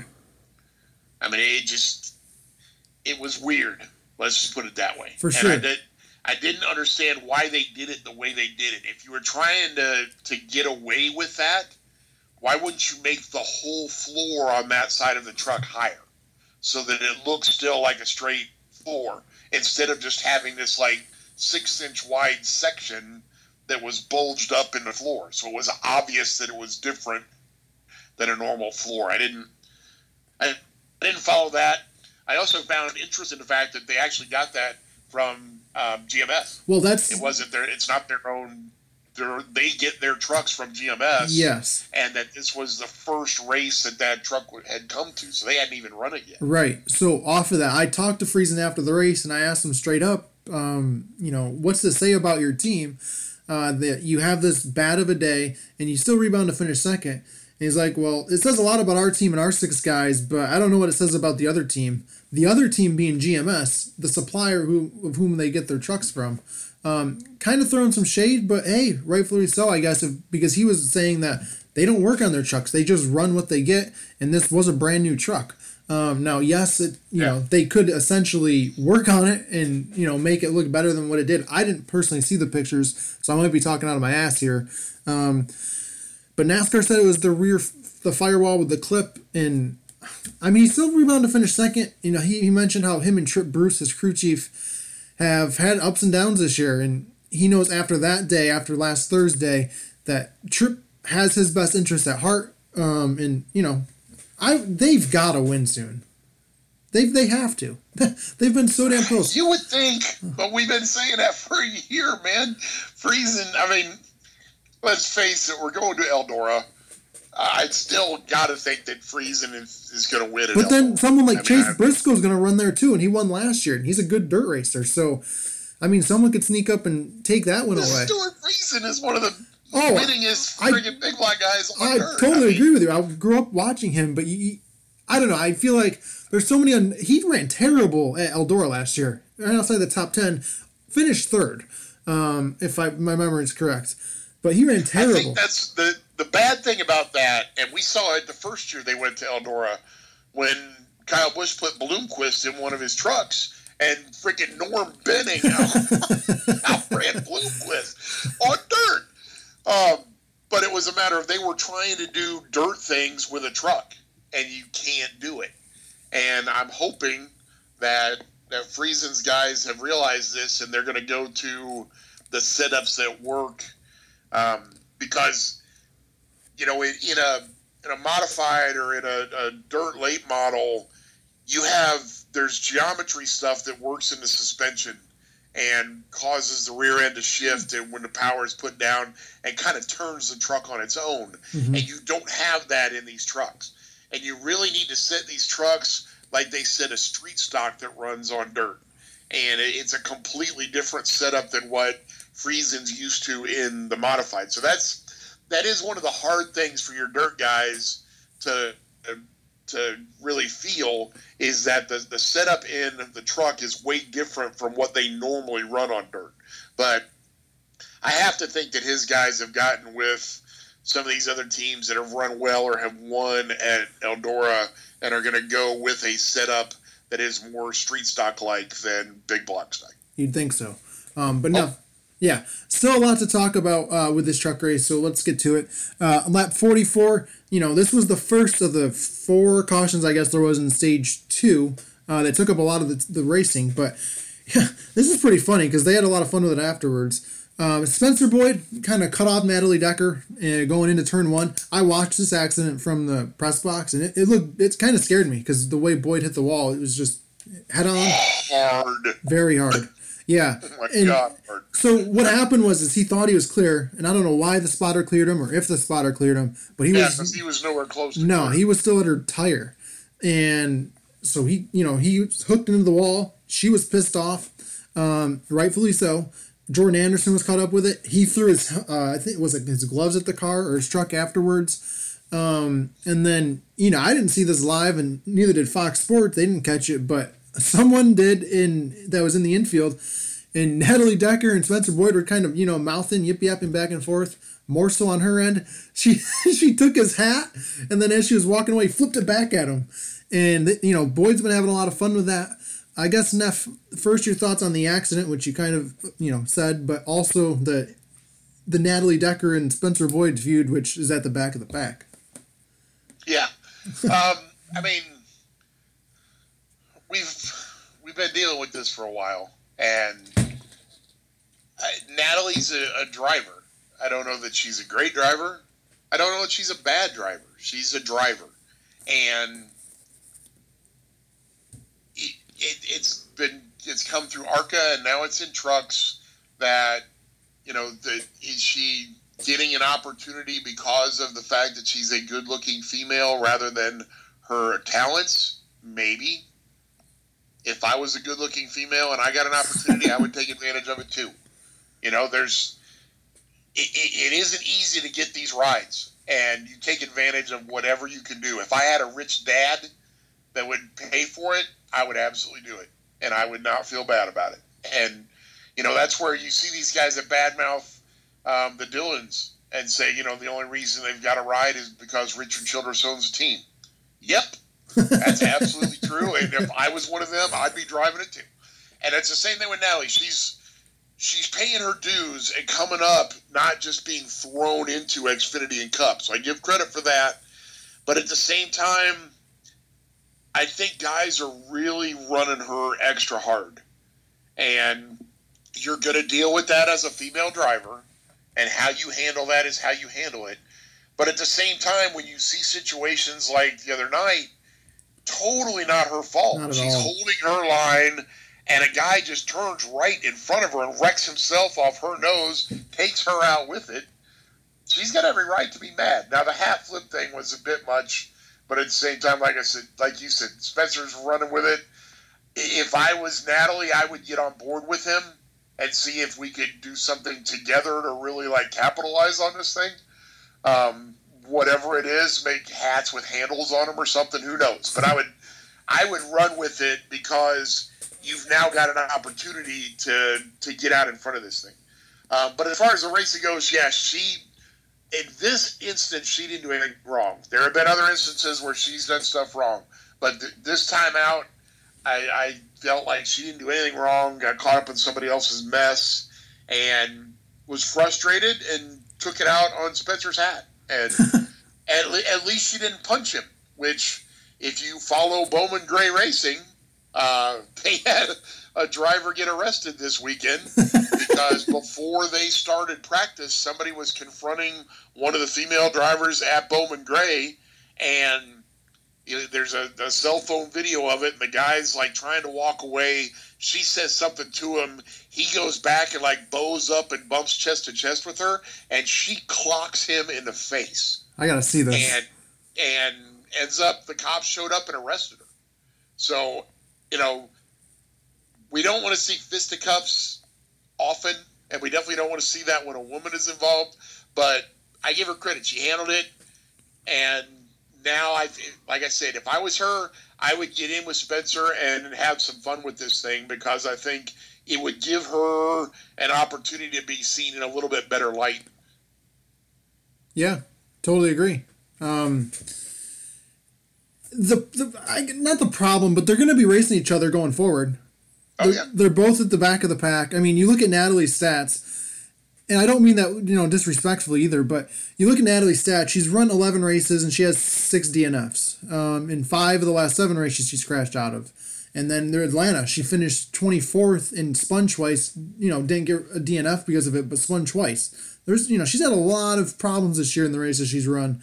it was weird. Let's just put it that way. For sure. And I didn't understand why they did it the way they did it. If you were trying to get away with that, why wouldn't you make the whole floor on that side of the truck higher so that it looks still like a straight floor instead of just having this 6-inch wide section that was bulged up in the floor? So it was obvious that it was different than a normal floor. I didn't follow that. I also found interest in the fact that they actually got that from GMS. Well, it's not their own. They get their trucks from GMS. Yes. And that this was the first race that truck had come to, so they hadn't even run it yet. Right. So off of that, I talked to Friesen after the race, and I asked him straight up, what's to say about your team that you have this bad of a day and you still rebound to finish second? And he's like, well, it says a lot about our team and our 6 guys, but I don't know what it says about the other team. The other team being GMS, the supplier of whom they get their trucks from. Kind of throwing some shade, but hey, rightfully so, I guess, because he was saying that they don't work on their trucks. They just run what they get, and this was a brand new truck. Now, yes, they could essentially work on it and, make it look better than what it did. I didn't personally see the pictures, so I might be talking out of my ass here. But NASCAR said it was the firewall with the clip, and I mean, he still rebounded to finish second. He mentioned how him and Trip Bruce, his crew chief, have had ups and downs this year, and he knows after that day, after last Thursday, that Trip has his best interest at heart. They've got to win soon. They have to. They've been so damn close. You would think, but we've been saying that for a year, man. Friesen, I mean, let's face it, we're going to Eldora. I'd still got to think that Friesen is going to win it. But then someone like Chase Briscoe's going to run there too, and he won last year, and he's a good dirt racer. So, I mean, someone could sneak up and take that one away. Stuart Friesen is one of the winningest friggin' big black guys on earth. I totally agree with you. I grew up watching him, but I don't know. I feel like there's so many. He ran terrible at Eldora last year. Right outside the top 10, finished third, if my memory is correct. But he ran terrible. I think that's the bad thing about that, and we saw it the first year they went to Eldora when Kyle Busch put Bloomquist in one of his trucks, and freaking Norm Benning outran Bloomquist on dirt. But it was a matter of they were trying to do dirt things with a truck, and you can't do it. And I'm hoping that Friesen's guys have realized this, and they're going to go to the setups that work. Because, in a modified or in a dirt late model, there's geometry stuff that works in the suspension and causes the rear end to shift and when the power is put down and kind of turns the truck on its own. Mm-hmm. And you don't have that in these trucks. And you really need to set these trucks like they set a street stock that runs on dirt. And it's a completely different setup than what Friesen's used to in the modified. So that is one of the hard things for your dirt guys to really feel, is that the setup in the truck is way different from what they normally run on dirt. But I have to think that his guys have gotten with some of these other teams that have run well or have won at Eldora and are going to go with a setup that is more street stock like than big block stock. You'd think so. But no. Yeah, still a lot to talk about with this truck race, so let's get to it. Lap 44, this was the first of the 4 cautions I guess there was in stage 2 that took up a lot of the racing, but yeah, this is pretty funny because they had a lot of fun with it afterwards. Spencer Boyd kind of cut off Natalie Decker going into turn 1. I watched this accident from the press box, and it kind of scared me because the way Boyd hit the wall, it was just head on. Hard. Very hard. Yeah. Oh my God. So what happened was he thought he was clear, and I don't know why the spotter cleared him or if the spotter cleared him, but he was nowhere close to No, he was still at her tire. And so he was hooked into the wall. She was pissed off, rightfully so. Jordan Anderson was caught up with it. He threw his, I think it was his gloves at the car or his truck afterwards. And then, I didn't see this live, and neither did Fox Sports. They didn't catch it, but someone did that was in the infield, and Natalie Decker and Spencer Boyd were kind of, mouthing, yip-yapping back and forth, more so on her end. She took his hat, and then as she was walking away, flipped it back at him. And, Boyd's been having a lot of fun with that. I guess, Neff, first your thoughts on the accident, which you kind of, said, but also the Natalie Decker and Spencer Boyd feud, which is at the back of the pack. Yeah. I mean, we've been dealing with this for a while, and Natalie's a driver. I don't know that she's a great driver. I don't know that she's a bad driver. She's a driver, and it's come through ARCA, and now it's in trucks. That is she getting an opportunity because of the fact that she's a good-looking female rather than her talents? Maybe. If I was a good-looking female and I got an opportunity, I would take advantage of it too. It isn't easy to get these rides, and you take advantage of whatever you can do. If I had a rich dad that would pay for it, I would absolutely do it, and I would not feel bad about it. And that's where you see these guys that badmouth the Dillons and say, the only reason they've got a ride is because Richard Childress owns a team. Yep. That's absolutely true. And if I was one of them, I'd be driving it too. And it's the same thing with Natalie. She's paying her dues and coming up, not just being thrown into Xfinity and Cup. So I give credit for that. But at the same time, I think guys are really running her extra hard. And you're going to deal with that as a female driver. And how you handle that is how you handle it. But at the same time, when you see situations like the other night, totally not her fault. Not at She's all. holding her line, and a guy just turns right in front of her and wrecks himself off her nose, takes her out with it. She's got every right to be mad. Now, the hat flip thing was a bit much, but at the same time, like I said, like you said, Spencer's running with it. If I was Natalie, I would get on board with him and see if we could do something together to really like capitalize on this thing. Whatever it is, make hats with handles on them or something. Who knows? But I would run with it because you've now got an opportunity to get out in front of this thing. But as far as the racing goes, yeah, in this instance, she didn't do anything wrong. There have been other instances where she's done stuff wrong, but this time out, I felt like she didn't do anything wrong, got caught up in somebody else's mess, and was frustrated and took it out on Spencer's hat. And at least she didn't punch him, which, if you follow Bowman Gray Racing, they had a driver get arrested this weekend because before they started practice, somebody was confronting one of the female drivers at Bowman Gray, and there's a cell phone video of it, and the guy's like trying to walk away. She says something to him. He goes back and like bows up and bumps chest to chest with her, and she clocks him in the face. I gotta see this. And ends up, the cops showed up and arrested her. So, we don't want to see fisticuffs often, and we definitely don't want to see that when a woman is involved. But I give her credit; she handled it, and now, like I said, if I was her, I would get in with Spencer and have some fun with this thing because I think it would give her an opportunity to be seen in a little bit better light. Yeah, totally agree. Not the problem, but they're going to be racing each other going forward. They're both at the back of the pack. I mean, you look at Natalie's stats, and I don't mean that disrespectfully either, but you look at Natalie's stats, she's run 11 races and she has 6 DNFs. In 5 of the last 7 races she's crashed out of. And then they're Atlanta, she finished 24th and spun twice, didn't get a DNF because of it, but spun twice. There's, she's had a lot of problems this year in the races she's run.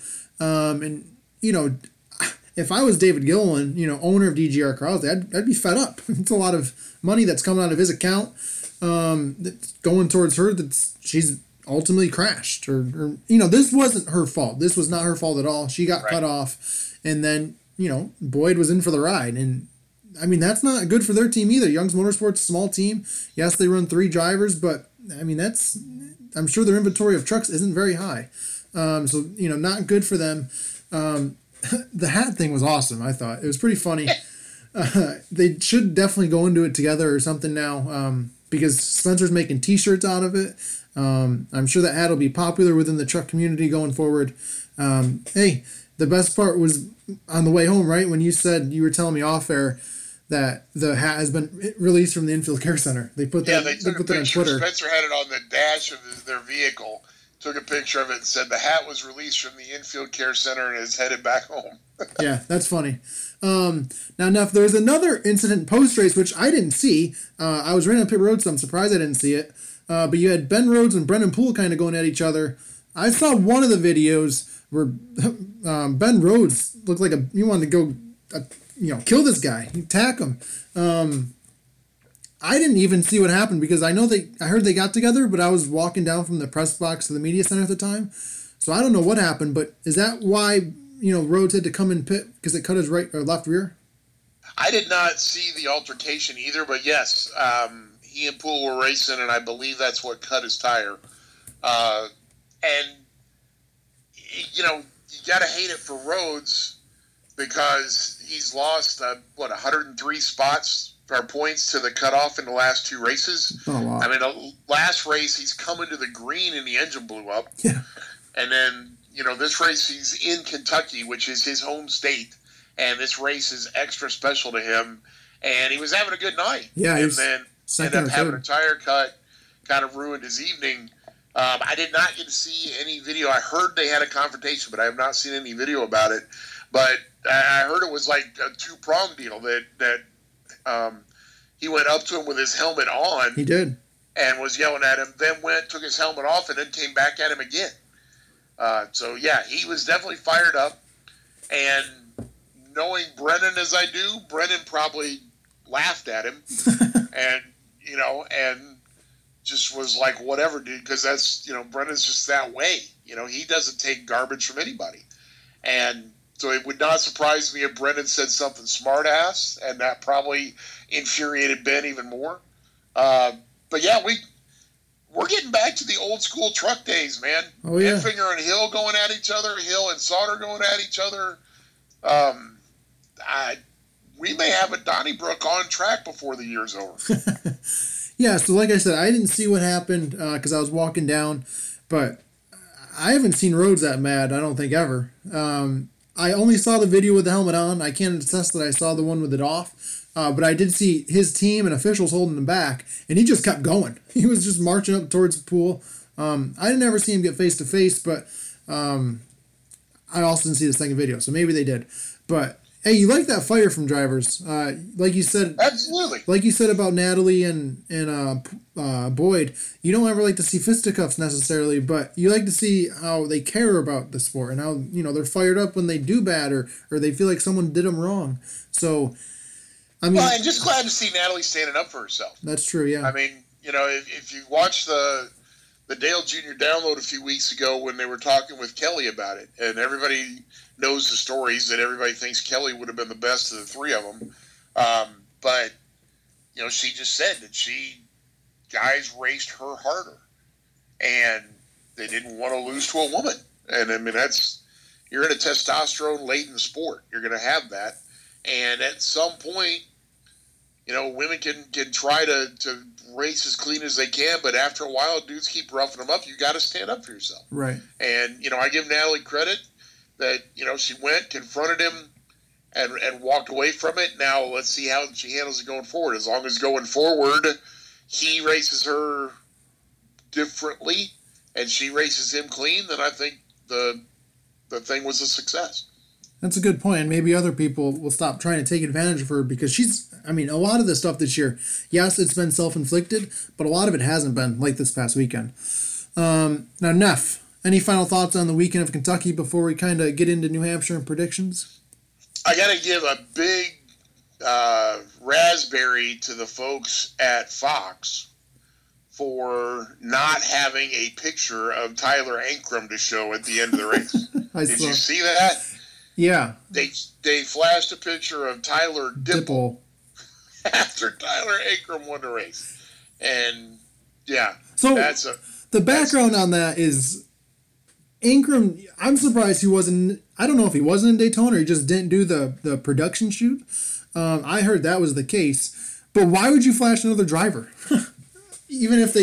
If I was David Gilliland, owner of DGR Crossley, I'd be fed up. It's a lot of money that's coming out of his account that's going towards her she's ultimately crashed. Or this wasn't her fault. This was not her fault at all. She got cut off, and then, Boyd was in for the ride. And, I mean, that's not good for their team either. Young's Motorsports, small team. Yes, they run 3 drivers, but, I mean, I'm sure their inventory of trucks isn't very high. So, not good for them. The hat thing was awesome, I thought. It was pretty funny. They should definitely go into it together or something now because Spencer's making T-shirts out of it. I'm sure that hat will be popular within the truck community going forward. Hey, the best part was on the way home, right? When you were telling me off air that the hat has been released from the Infield Care Center. They put that, they took put that a on picture. Twitter. Spencer had it on the dash of their vehicle. Took a picture of it and said the hat was released from the Infield Care Center and is headed back home. Yeah, that's funny. Now, Neff, there's another incident post-race, which I didn't see. I was running on pit road, so I'm surprised I didn't see it. But you had Ben Rhodes and Brendan Poole kind of going at each other. I saw one of the videos where Ben Rhodes looked like he wanted to go, kill this guy, attack him. I didn't even see what happened because I heard they got together, but I was walking down from the press box to the media center at the time. So I don't know what happened, but is that why, Rhodes had to come in pit because it cut his right or left rear? I did not see the altercation either, but yes, he and Poole were racing, and I believe that's what cut his tire. And, you got to hate it for Rhodes because he's lost, 103 spots or points to the cutoff in the last 2 races. Oh, wow. I mean, the last race, he's coming to the green and the engine blew up. Yeah. And then, this race, he's in Kentucky, which is his home state, and this race is extra special to him. And he was having a good night. Yeah, and then ended up having a tire cut, kind of ruined his evening. I did not get to see any video. I heard they had a confrontation, but I have not seen any video about it. But I heard it was like a two-prong deal that he went up to him with his helmet on. He did. And was yelling at him, then took his helmet off, and then came back at him again. So, yeah, he was definitely fired up. And knowing Brennan as I do, Brennan probably laughed at him and just was like, whatever, dude, because that's, Brennan's just that way. He doesn't take garbage from anybody. And so it would not surprise me if Brennan said something smart-ass, and that probably infuriated Ben even more. But yeah, we're getting back to the old school truck days, man. Oh, yeah. Enfinger and Hill going at each other, Hill and Sauter going at each other. We may have a Donnybrook on track before the year's over. Yeah, so like I said, I didn't see what happened because I was walking down, but I haven't seen Rhodes that mad, I don't think, ever. I only saw the video with the helmet on. I can't attest that I saw the one with it off. But I did see his team and officials holding him back, and he just kept going. He was just marching up towards the pool. I didn't ever see him get face-to-face, but I also didn't see the second video, so maybe they did. But, hey, you like that fire from drivers. Like you said, absolutely. Like you said about Natalie and Boyd, you don't ever like to see fisticuffs necessarily, but you like to see how they care about the sport and how, they're fired up when they do bad or they feel like someone did them wrong. So... I'm just glad to see Natalie standing up for herself. That's true, yeah. I mean, if you watch the Dale Jr. download a few weeks ago when they were talking with Kelly about it, and everybody knows the stories that everybody thinks Kelly would have been the best of the three of them. But, she just said that guys raced her harder, and they didn't want to lose to a woman. And, I mean, you're in a testosterone-laden sport. You're going to have that. And at some point, women can try to race as clean as they can, but after a while, dudes keep roughing them up. You got to stand up for yourself. Right. And, I give Natalie credit that, she went, confronted him, and walked away from it. Now, let's see how she handles it going forward. As long as going forward, he races her differently, and she races him clean, then I think the thing was a success. That's a good point. And maybe other people will stop trying to take advantage of her because a lot of the stuff this year, yes, it's been self-inflicted, but a lot of it hasn't been, like this past weekend. Now, Neff, any final thoughts on the weekend of Kentucky before we kind of get into New Hampshire and predictions? I got to give a big raspberry to the folks at Fox for not having a picture of Tyler Ankrum to show at the end of the race. Did you see that? Yeah. They flashed a picture of Tyler Dipple after Tyler Ankrum won the race. And, yeah. So the background on that is Ankrum, I'm surprised he wasn't, I don't know if he wasn't in Daytona or he just didn't do the production shoot. I heard that was the case. But why would you flash another driver? Even if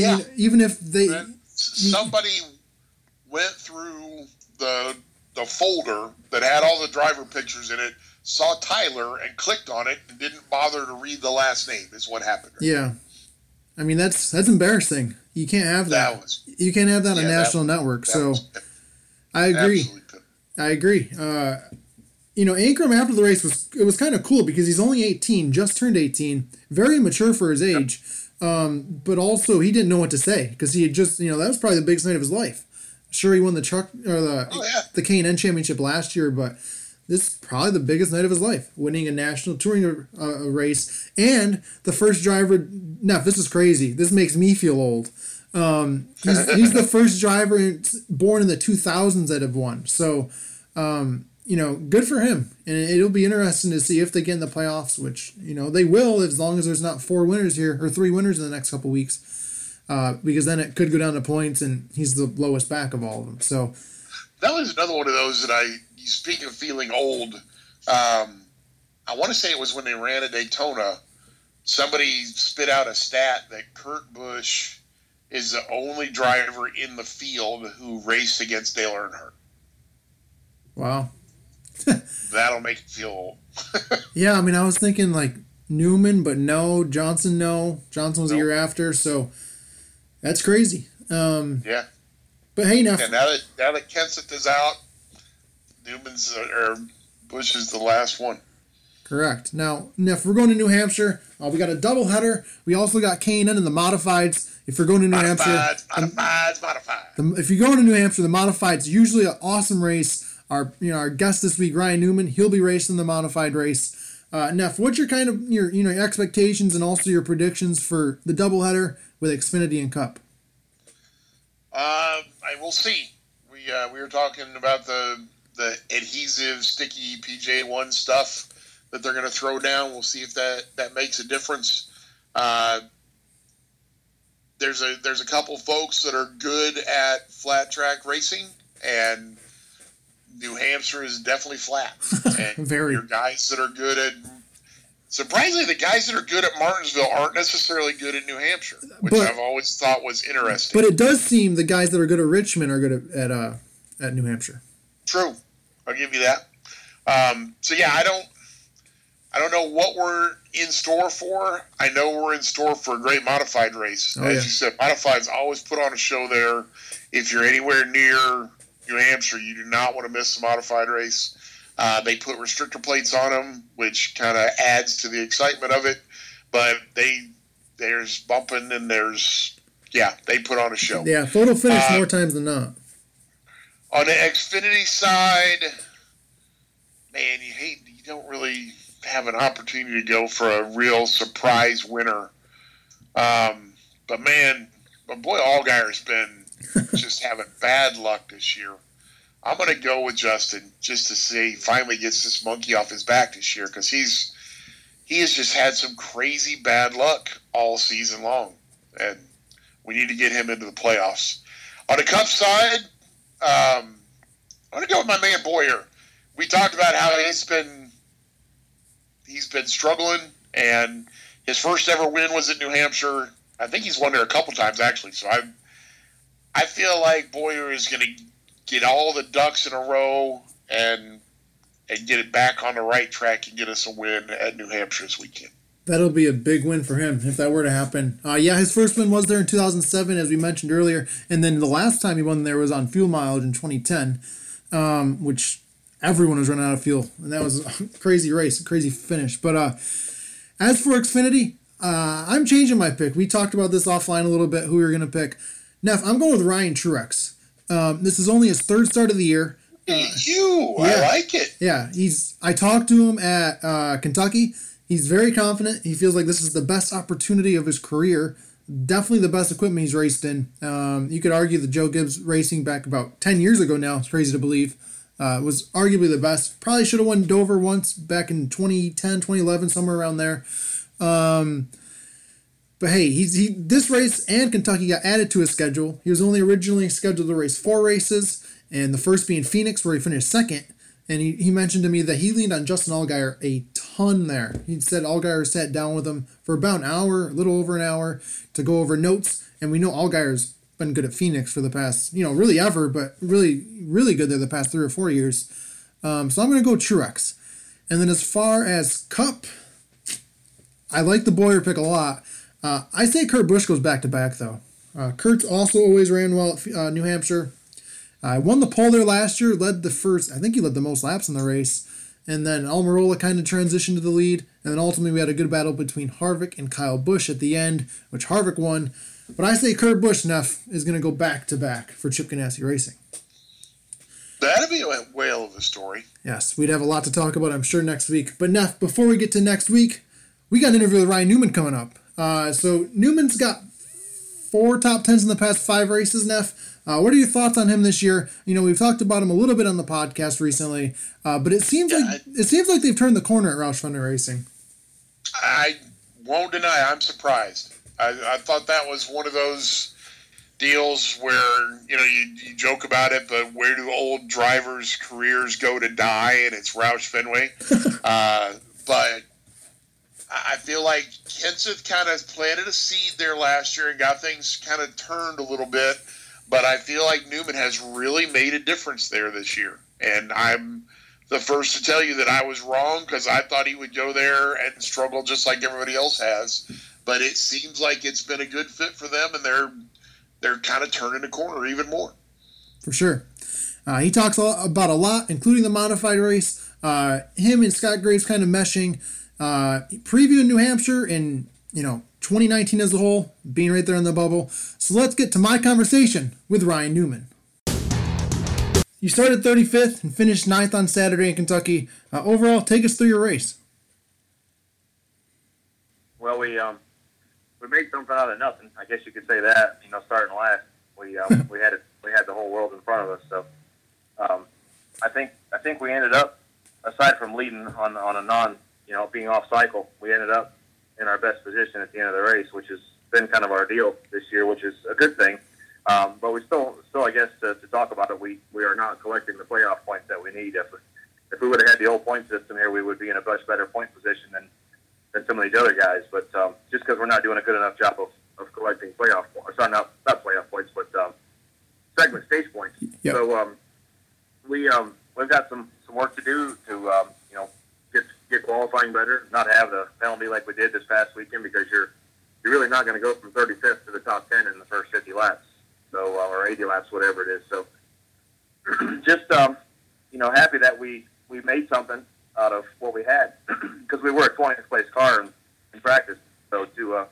somebody went through the folder that had all the driver pictures in it, saw Tyler and clicked on it and didn't bother to read the last name is what happened. Yeah. I mean, that's embarrassing. You can't have that. You can't have that on a national network. So I agree. I agree. Ankrum after the race was kind of cool because he's only 18, just turned 18, very mature for his age. But also he didn't know what to say because he had just, that was probably the biggest night of his life. Sure, he won the truck or the K&N championship last year, but this is probably the biggest night of his life, winning a national touring race and the first driver. Now, this is crazy. This makes me feel old. He's the first driver born in the 2000s that have won. So, good for him. And it'll be interesting to see if they get in the playoffs, which, they will as long as there's not 4 winners here or 3 winners in the next couple weeks. Because then it could go down to points, and he's the lowest back of all of them. So that was another one of those that speaking of feeling old, I want to say it was when they ran at Daytona, somebody spit out a stat that Kurt Busch is the only driver in the field who raced against Dale Earnhardt. Wow. That'll make it feel old. Yeah, I mean, I was thinking like Newman, but no. Johnson, no. Johnson was a Nope. year after, so that's crazy. Yeah. But hey, now, Yeah, now that Kenseth is out, Newman's or Busch is the last one. correct. Now, if we're going to New Hampshire, we got a doubleheader. We also got K&N in the modifieds. If you're going to New Hampshire, Modifieds. if you're going to New Hampshire, the modifieds usually an awesome race. Our guest this week, Ryan Newman, he'll be racing the modified race. Neff, what's your kind of your expectations and also your predictions for the doubleheader with Xfinity and Cup? I will see. We were talking about the adhesive, sticky PJ1 stuff that they're going to throw down. We'll see if that makes a difference. There's a couple folks that are good at flat track racing, and New Hampshire is definitely flat. And Very. your guys that are good at surprisingly, the guys that are good at Martinsville aren't necessarily good at New Hampshire, which I've always thought was interesting. But it does seem the guys that are good at Richmond are good at New Hampshire. True, I'll give you that. So yeah, I don't know what we're in store for. I know we're in store for a great modified race. As you said, modifieds always put on a show there. If you're anywhere near New Hampshire, you do not want to miss the modified race. They put restrictor plates on them, which kind of adds to the excitement of it. But there's bumping and they put on a show. Yeah, photo finish more times than not. On the Xfinity side, man, you don't really have an opportunity to go for a real surprise winner. But man, my boy Allgaier's been just having bad luck this year. I'm going to go with Justin just to see he finally gets this monkey off his back this year, because he has just had some crazy bad luck all season long, and we need to get him into the playoffs. On the Cup side, I'm going to go with my man Boyer. We talked about how he's been struggling, and his first ever win was at New Hampshire. I think he's won there a couple times actually. So I feel like Boyer is going to get all the ducks in a row and get it back on the right track and get us a win at New Hampshire this weekend. That'll be a big win for him if that were to happen. His first win was there in 2007, as we mentioned earlier, and then the last time he won there was on fuel mileage in 2010, which everyone was running out of fuel, and that was a crazy race, a crazy finish. But as for Xfinity, I'm changing my pick. We talked about this offline a little bit, who we were going to pick. Neff, I'm going with Ryan Truex. This is only his third start of the year. I like it. Yeah, I talked to him at Kentucky. He's very confident. He feels like this is the best opportunity of his career. Definitely the best equipment he's raced in. You could argue the Joe Gibbs racing back about 10 years ago now, it's crazy to believe, was arguably the best. Probably should have won Dover once back in 2010, 2011, somewhere around there. But hey, this race and Kentucky got added to his schedule. He was only originally scheduled to race 4 races, and the first being Phoenix, where he finished second. And he mentioned to me that he leaned on Justin Allgaier a ton there. He said Allgaier sat down with him for about an hour, a little over an hour, to go over notes. And we know Allgaier's been good at Phoenix for the past, really ever, but really, really good there the past 3 or 4 years. So I'm going to go Truex. And then as far as Cup, I like the Boyer pick a lot. I say Kurt Busch goes back-to-back, though. Kurt's also always ran well at New Hampshire. Won the pole there last year, I think he led the most laps in the race. And then Almirola kind of transitioned to the lead. And then ultimately we had a good battle between Harvick and Kyle Busch at the end, which Harvick won. But I say Kurt Busch, Neff, is going to go back-to-back for Chip Ganassi Racing. That'd be a whale of a story. Yes, we'd have a lot to talk about, I'm sure, next week. But Neff, before we get to next week, we got an interview with Ryan Newman coming up. So Newman's got 4 top 10s in the past 5 races, Neff. What are your thoughts on him this year? We've talked about him a little bit on the podcast recently, but it seems like they've turned the corner at Roush Fenway Racing. I won't deny I'm surprised. I thought that was one of those deals where you joke about it, but where do old drivers' careers go to die? And it's Roush Fenway. But I feel like Kenseth kind of planted a seed there last year and got things kind of turned a little bit. But I feel like Newman has really made a difference there this year. And I'm the first to tell you that I was wrong, because I thought he would go there and struggle just like everybody else has. But it seems like it's been a good fit for them, and they're kind of turning the corner even more. For sure. He talks about a lot, including the modified race. Him and Scott Graves kind of meshing. Previewing New Hampshire and 2019 as a whole, being right there in the bubble. So let's get to my conversation with Ryan Newman. You started 35th and finished 9th on Saturday in Kentucky. Overall, take us through your race. Well, we made something out of nothing. I guess you could say that. Starting last, we had the whole world in front of us. So I think we ended up, aside from leading on a non being off cycle, we ended up in our best position at the end of the race, which has been kind of our deal this year, which is a good thing. But we still, I guess, to talk about it, we are not collecting the playoff points that we need. If we would have had the old point system here, we would be in a much better point position than some of these other guys. But just because we're not doing a good enough job of collecting playoff points, sorry, not playoff points, but segment stage points. Yep. So we've got some work to do to get qualifying better, not have the penalty like we did this past weekend, because you're really not going to go from 35th to the top 10 in the first 50 laps. So, or 80 laps, whatever it is. So, just happy that we made something out of what we had, because we were a 20th place car in practice. So to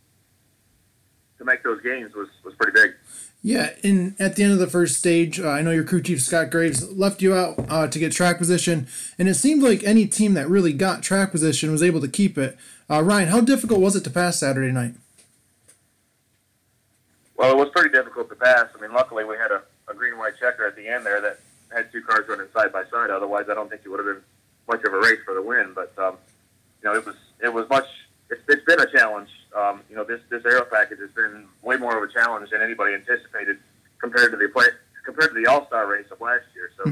make those gains was pretty big. Yeah, and at the end of the first stage, I know your crew chief Scott Graves left you out to get track position, and it seemed like any team that really got track position was able to keep it. Ryan, how difficult was it to pass Saturday night? Well, it was pretty difficult to pass. I mean, luckily we had a green-white checker at the end there that had two cars running side by side. Otherwise, I don't think it would have been much of a race for the win. But it was much. It's been a challenge. This aero package has been way more of a challenge than anybody anticipated compared to the All-Star race of last year. So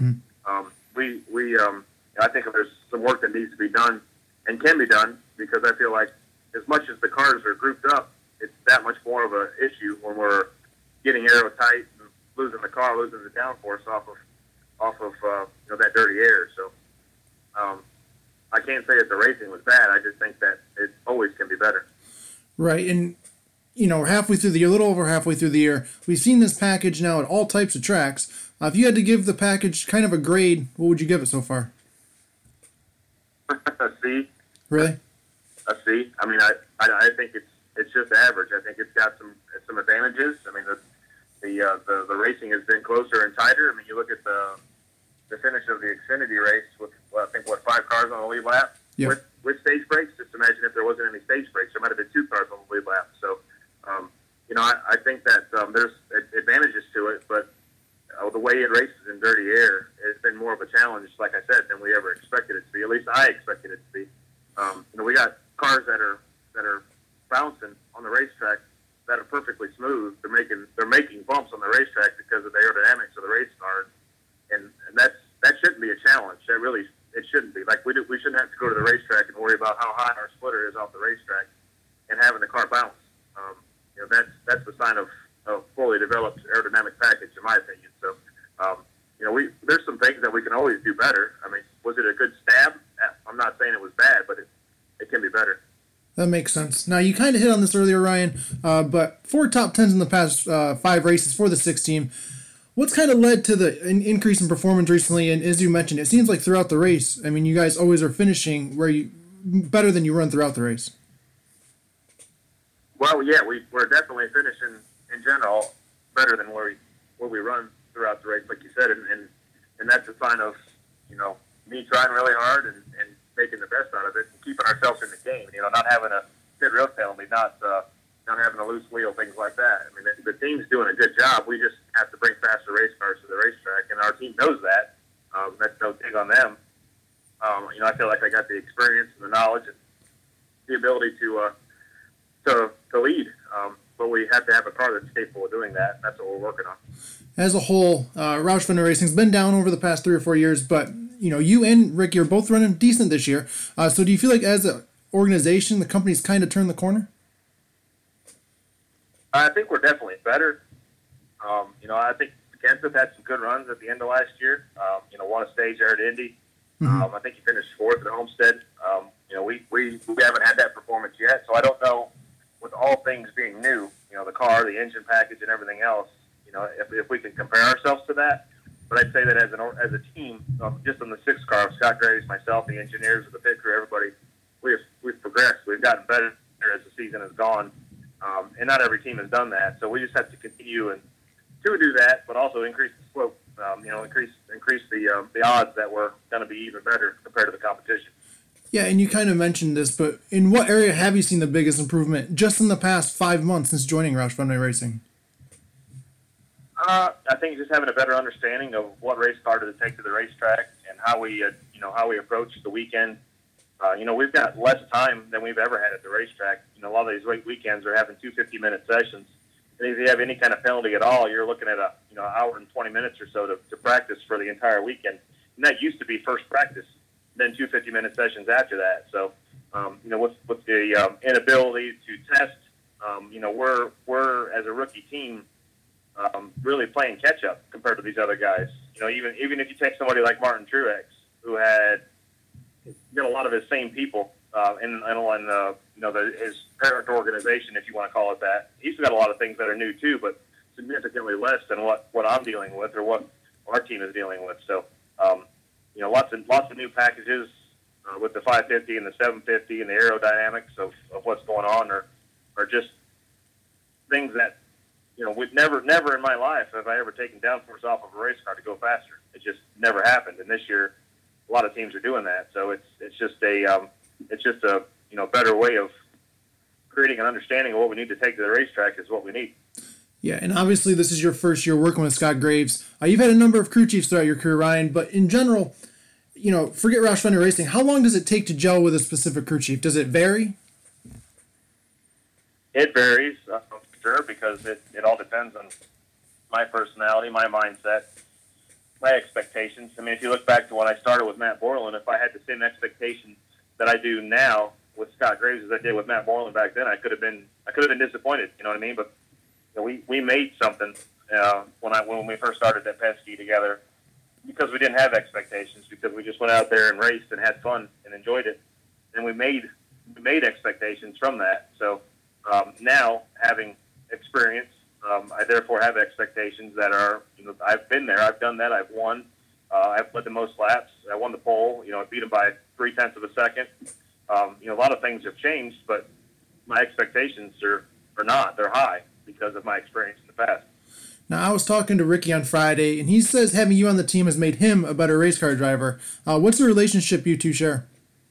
I think there's some work that needs to be done and can be done, because I feel like as much as the cars are grouped up, it's that much more of an issue when we're getting aero tight and losing the car, losing the downforce off of that dirty air. So I can't say that the racing was bad. I just think that it always can be better. Right, and halfway through the year, a little over halfway through the year, we've seen this package now at all types of tracks. If you had to give the package kind of a grade, what would you give it so far? A C. Really? A C. I mean, I think it's just average. I think it's got some advantages. I mean, the racing has been closer and tighter. I mean, you look at the finish of the Xfinity race with, I think, 5 cars on the lead lap. Yep. With stage breaks. Just imagine if there wasn't any stage breaks, there might have been 2 cars on the lead lap. So, I think that there's advantages to it, but the way it races in dirty air has been more of a challenge, like I said, than we ever expected it to be. At least I expected it to be. We got cars that are bouncing on the racetrack that are perfectly smooth. They're making bumps on the racetrack because of the aerodynamics of the race cars, and that shouldn't be a challenge. It shouldn't be. Like we shouldn't have to go to the racetrack and worry about how high our splitter is off the racetrack and having the car bounce. That's the sign of a fully developed aerodynamic package, in my opinion. So, there's some things that we can always do better. I mean, was it a good stab? I'm not saying it was bad, but it can be better. That makes sense. Now, you kind of hit on this earlier, Ryan, but 4 top 10s in the past 5 races for the 6 team. What's kind of led to the increase in performance recently? And as you mentioned, it seems like throughout the race, I mean, you guys always are finishing better than you run throughout the race. Well, yeah, we're definitely finishing in general better than where we run throughout the race, like you said, and that's a sign of me trying really hard and making the best out of it and keeping ourselves in the game. Not having a pit rail penalty, not having a loose wheel, things like that. I mean, the team's doing a good job. We just have to bring faster race cars to the racetrack, and our team knows that. That's no dig on them. I feel like I got the experience and the knowledge and the ability to lead. But we have to have a car that's capable of doing that. That's what we're working on. As a whole, Roush Fender Racing's been down over the past 3 or 4 years, but you and Ricky are both running decent this year. So do you feel like as an organization, the company's kind of turned the corner? I think we're definitely better. I think Kenseth had some good runs at the end of last year. Won a stage there at Indy. I think he finished fourth at Homestead. We haven't had that performance yet, so I don't know, with all things being new, the car, the engine package, and everything else, if we can compare ourselves to that. But I'd say that as a team, just on the 6 car, Scott Graves, myself, the engineers, the pit crew, everybody, we've progressed. We've gotten better as the season has gone, and not every team has done that. So we just have to continue and to do that, but also increase the slope. Increase the odds that we're going to be even better compared to the competition. Yeah, and you kind of mentioned this, but in what area have you seen the biggest improvement just in the past 5 months since joining Roush Fenway Racing? I think just having a better understanding of what race car to take to the racetrack and how we approach the weekend. We've got less time than we've ever had at the racetrack. A lot of these weekends are having 2 50-minute sessions. And if you have any kind of penalty at all, you're looking at an hour and 20 minutes or so to practice for the entire weekend. And that used to be first practice, then 2 50-minute sessions after that. So, with the inability to test, we're as a rookie team really playing catch up compared to these other guys. Even if you take somebody like Martin Truex, who had got a lot of his same people his parent organization, if you want to call it that. He's got a lot of things that are new too, but significantly less than what I'm dealing with or what our team is dealing with. So, lots of new packages with the 550 and the 750 and the aerodynamics of what's going on are just things that we've never in my life have I ever taken downforce off of a race car to go faster. It just never happened, and this year a lot of teams are doing that. So it's just a better way of creating an understanding of what we need to take to the racetrack is what we need. Yeah, and obviously this is your first year working with Scott Graves. You've had a number of crew chiefs throughout your career, Ryan, but in general, forget Roush Fenway Racing. How long does it take to gel with a specific crew chief? Does it vary? It varies, for sure, because it all depends on my personality, my mindset, my expectations. I mean, if you look back to when I started with Matt Borland, if I had the same expectations that I do now with Scott Graves as I did with Matt Borland back then, I could have been disappointed. You know what I mean? But we made something when we first started at Penske together because we didn't have expectations, because we just went out there and raced and had fun and enjoyed it, and we made expectations from that. So now, having experience, I therefore have expectations that are, I've been there, I've done that, I've won, I've led the most laps, I won the pole, I beat him by 0.3 of a second. A lot of things have changed, but my expectations are not. They're high because of my experience in the past. Now, I was talking to Ricky on Friday, and he says having you on the team has made him a better race car driver. What's the relationship you two share?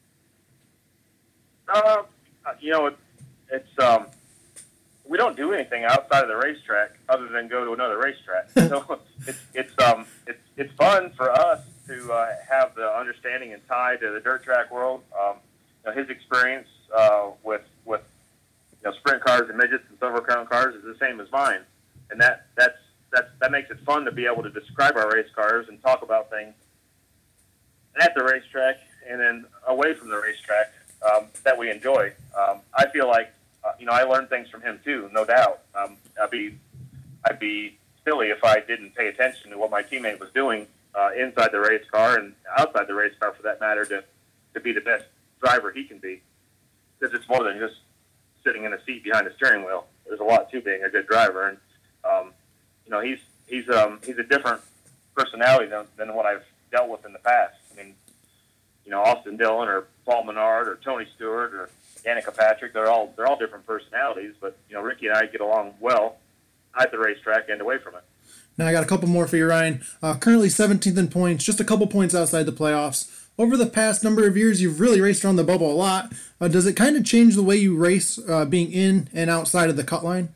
It's we don't do anything outside of the racetrack other than go to another racetrack. So it's fun for us to have the understanding and tie to the dirt track world. His experience with sprint cars and midgets and silver crown cars is the same as mine, and that makes it fun to be able to describe our race cars and talk about things at the racetrack and then away from the racetrack that we enjoy. I feel like I learned things from him too, no doubt. I'd be silly if I didn't pay attention to what my teammate was doing inside the race car and outside the race car, for that matter, to be the best driver he can be. Because it's more than just sitting in a seat behind a steering wheel. There's a lot to being a good driver, and he's a different personality than what I've dealt with in the past. I mean, Austin Dillon or Paul Menard or Tony Stewart or Danica Patrick, they're all different personalities, but Ricky and I get along well at the racetrack and away from it. Now I got a couple more for you, Ryan. Currently 17th in points, just a couple points outside the playoffs. Over the past number of years, you've really raced around the bubble a lot. Does it kind of change the way you race, being in and outside of the cut line?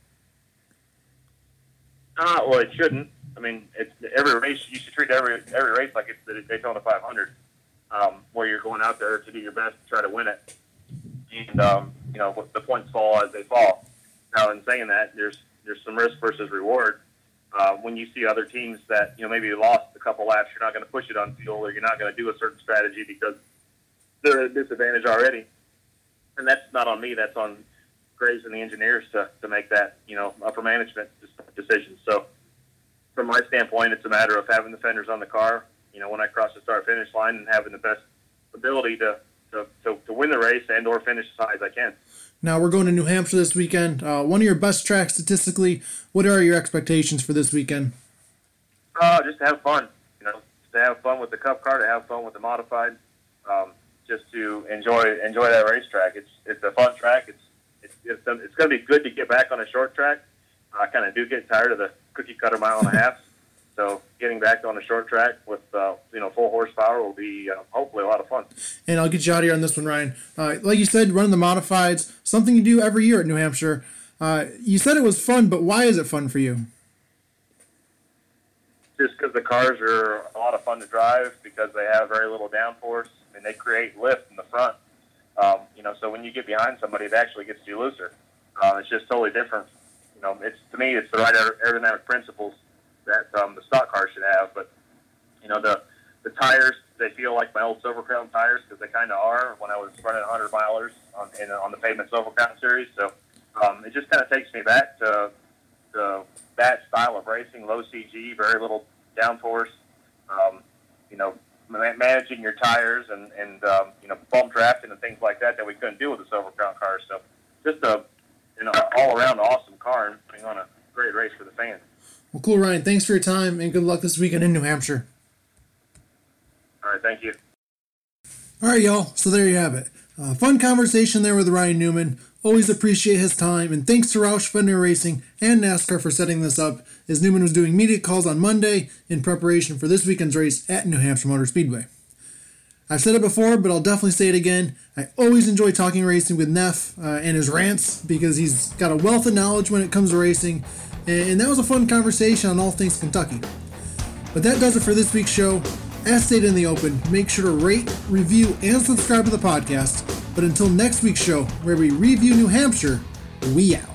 Well, it shouldn't. I mean, every race, you should treat every race like it's the Daytona 500, where you're going out there to do your best to try to win it. And, the points fall as they fall. Now, in saying that, there's some risk versus reward. When you see other teams that, maybe you lost a couple laps, you're not going to push it on fuel, or you're not going to do a certain strategy because they're at a disadvantage already. And that's not on me. That's on Graves and the engineers to make that, upper management decisions. So from my standpoint, it's a matter of having the fenders on the car, when I cross the start-finish line and having the best ability to win the race and or finish as high as I can. Now we're going to New Hampshire this weekend. One of your best tracks statistically. What are your expectations for this weekend? Just to have fun. To have fun with the Cup car, to have fun with the modified. Just to enjoy that racetrack. It's a fun track. It's going to be good to get back on a short track. I kind of do get tired of the cookie cutter mile and a half. So getting back on a short track with full horsepower will be hopefully a lot of fun. And I'll get you out of here on this one, Ryan. Like you said, running the modifieds, something you do every year at New Hampshire. You said it was fun, but why is it fun for you? Just because the cars are a lot of fun to drive, because they have very little downforce and they create lift in the front. So when you get behind somebody, it actually gets you looser. It's just totally different. To me, it's the right aerodynamic principles that the stock car should have. But the tires, they feel like my old Silver Crown tires, because they kind of are when I was running 100 milers on the pavement Silver Crown series. So it just kind of takes me back to that style of racing, low CG, very little downforce. Managing your tires and bump drafting and things like that we couldn't do with the Silver Crown cars. So just a all around awesome car and putting on a great race for the fans. Well, cool, Ryan. Thanks for your time and good luck this weekend in New Hampshire. All right, thank you. All right, y'all. So there you have it. Fun conversation there with Ryan Newman. Always appreciate his time, and thanks to Roush Fenway Racing and NASCAR for setting this up, as Newman was doing media calls on Monday in preparation for this weekend's race at New Hampshire Motor Speedway. I've said it before, but I'll definitely say it again. I always enjoy talking racing with Neff and his rants, because he's got a wealth of knowledge when it comes to racing, and that was a fun conversation on all things Kentucky. But that does it for this week's show. As stated in the open, make sure to rate, review, and subscribe to the podcast. But until next week's show, where we review New Hampshire, we out.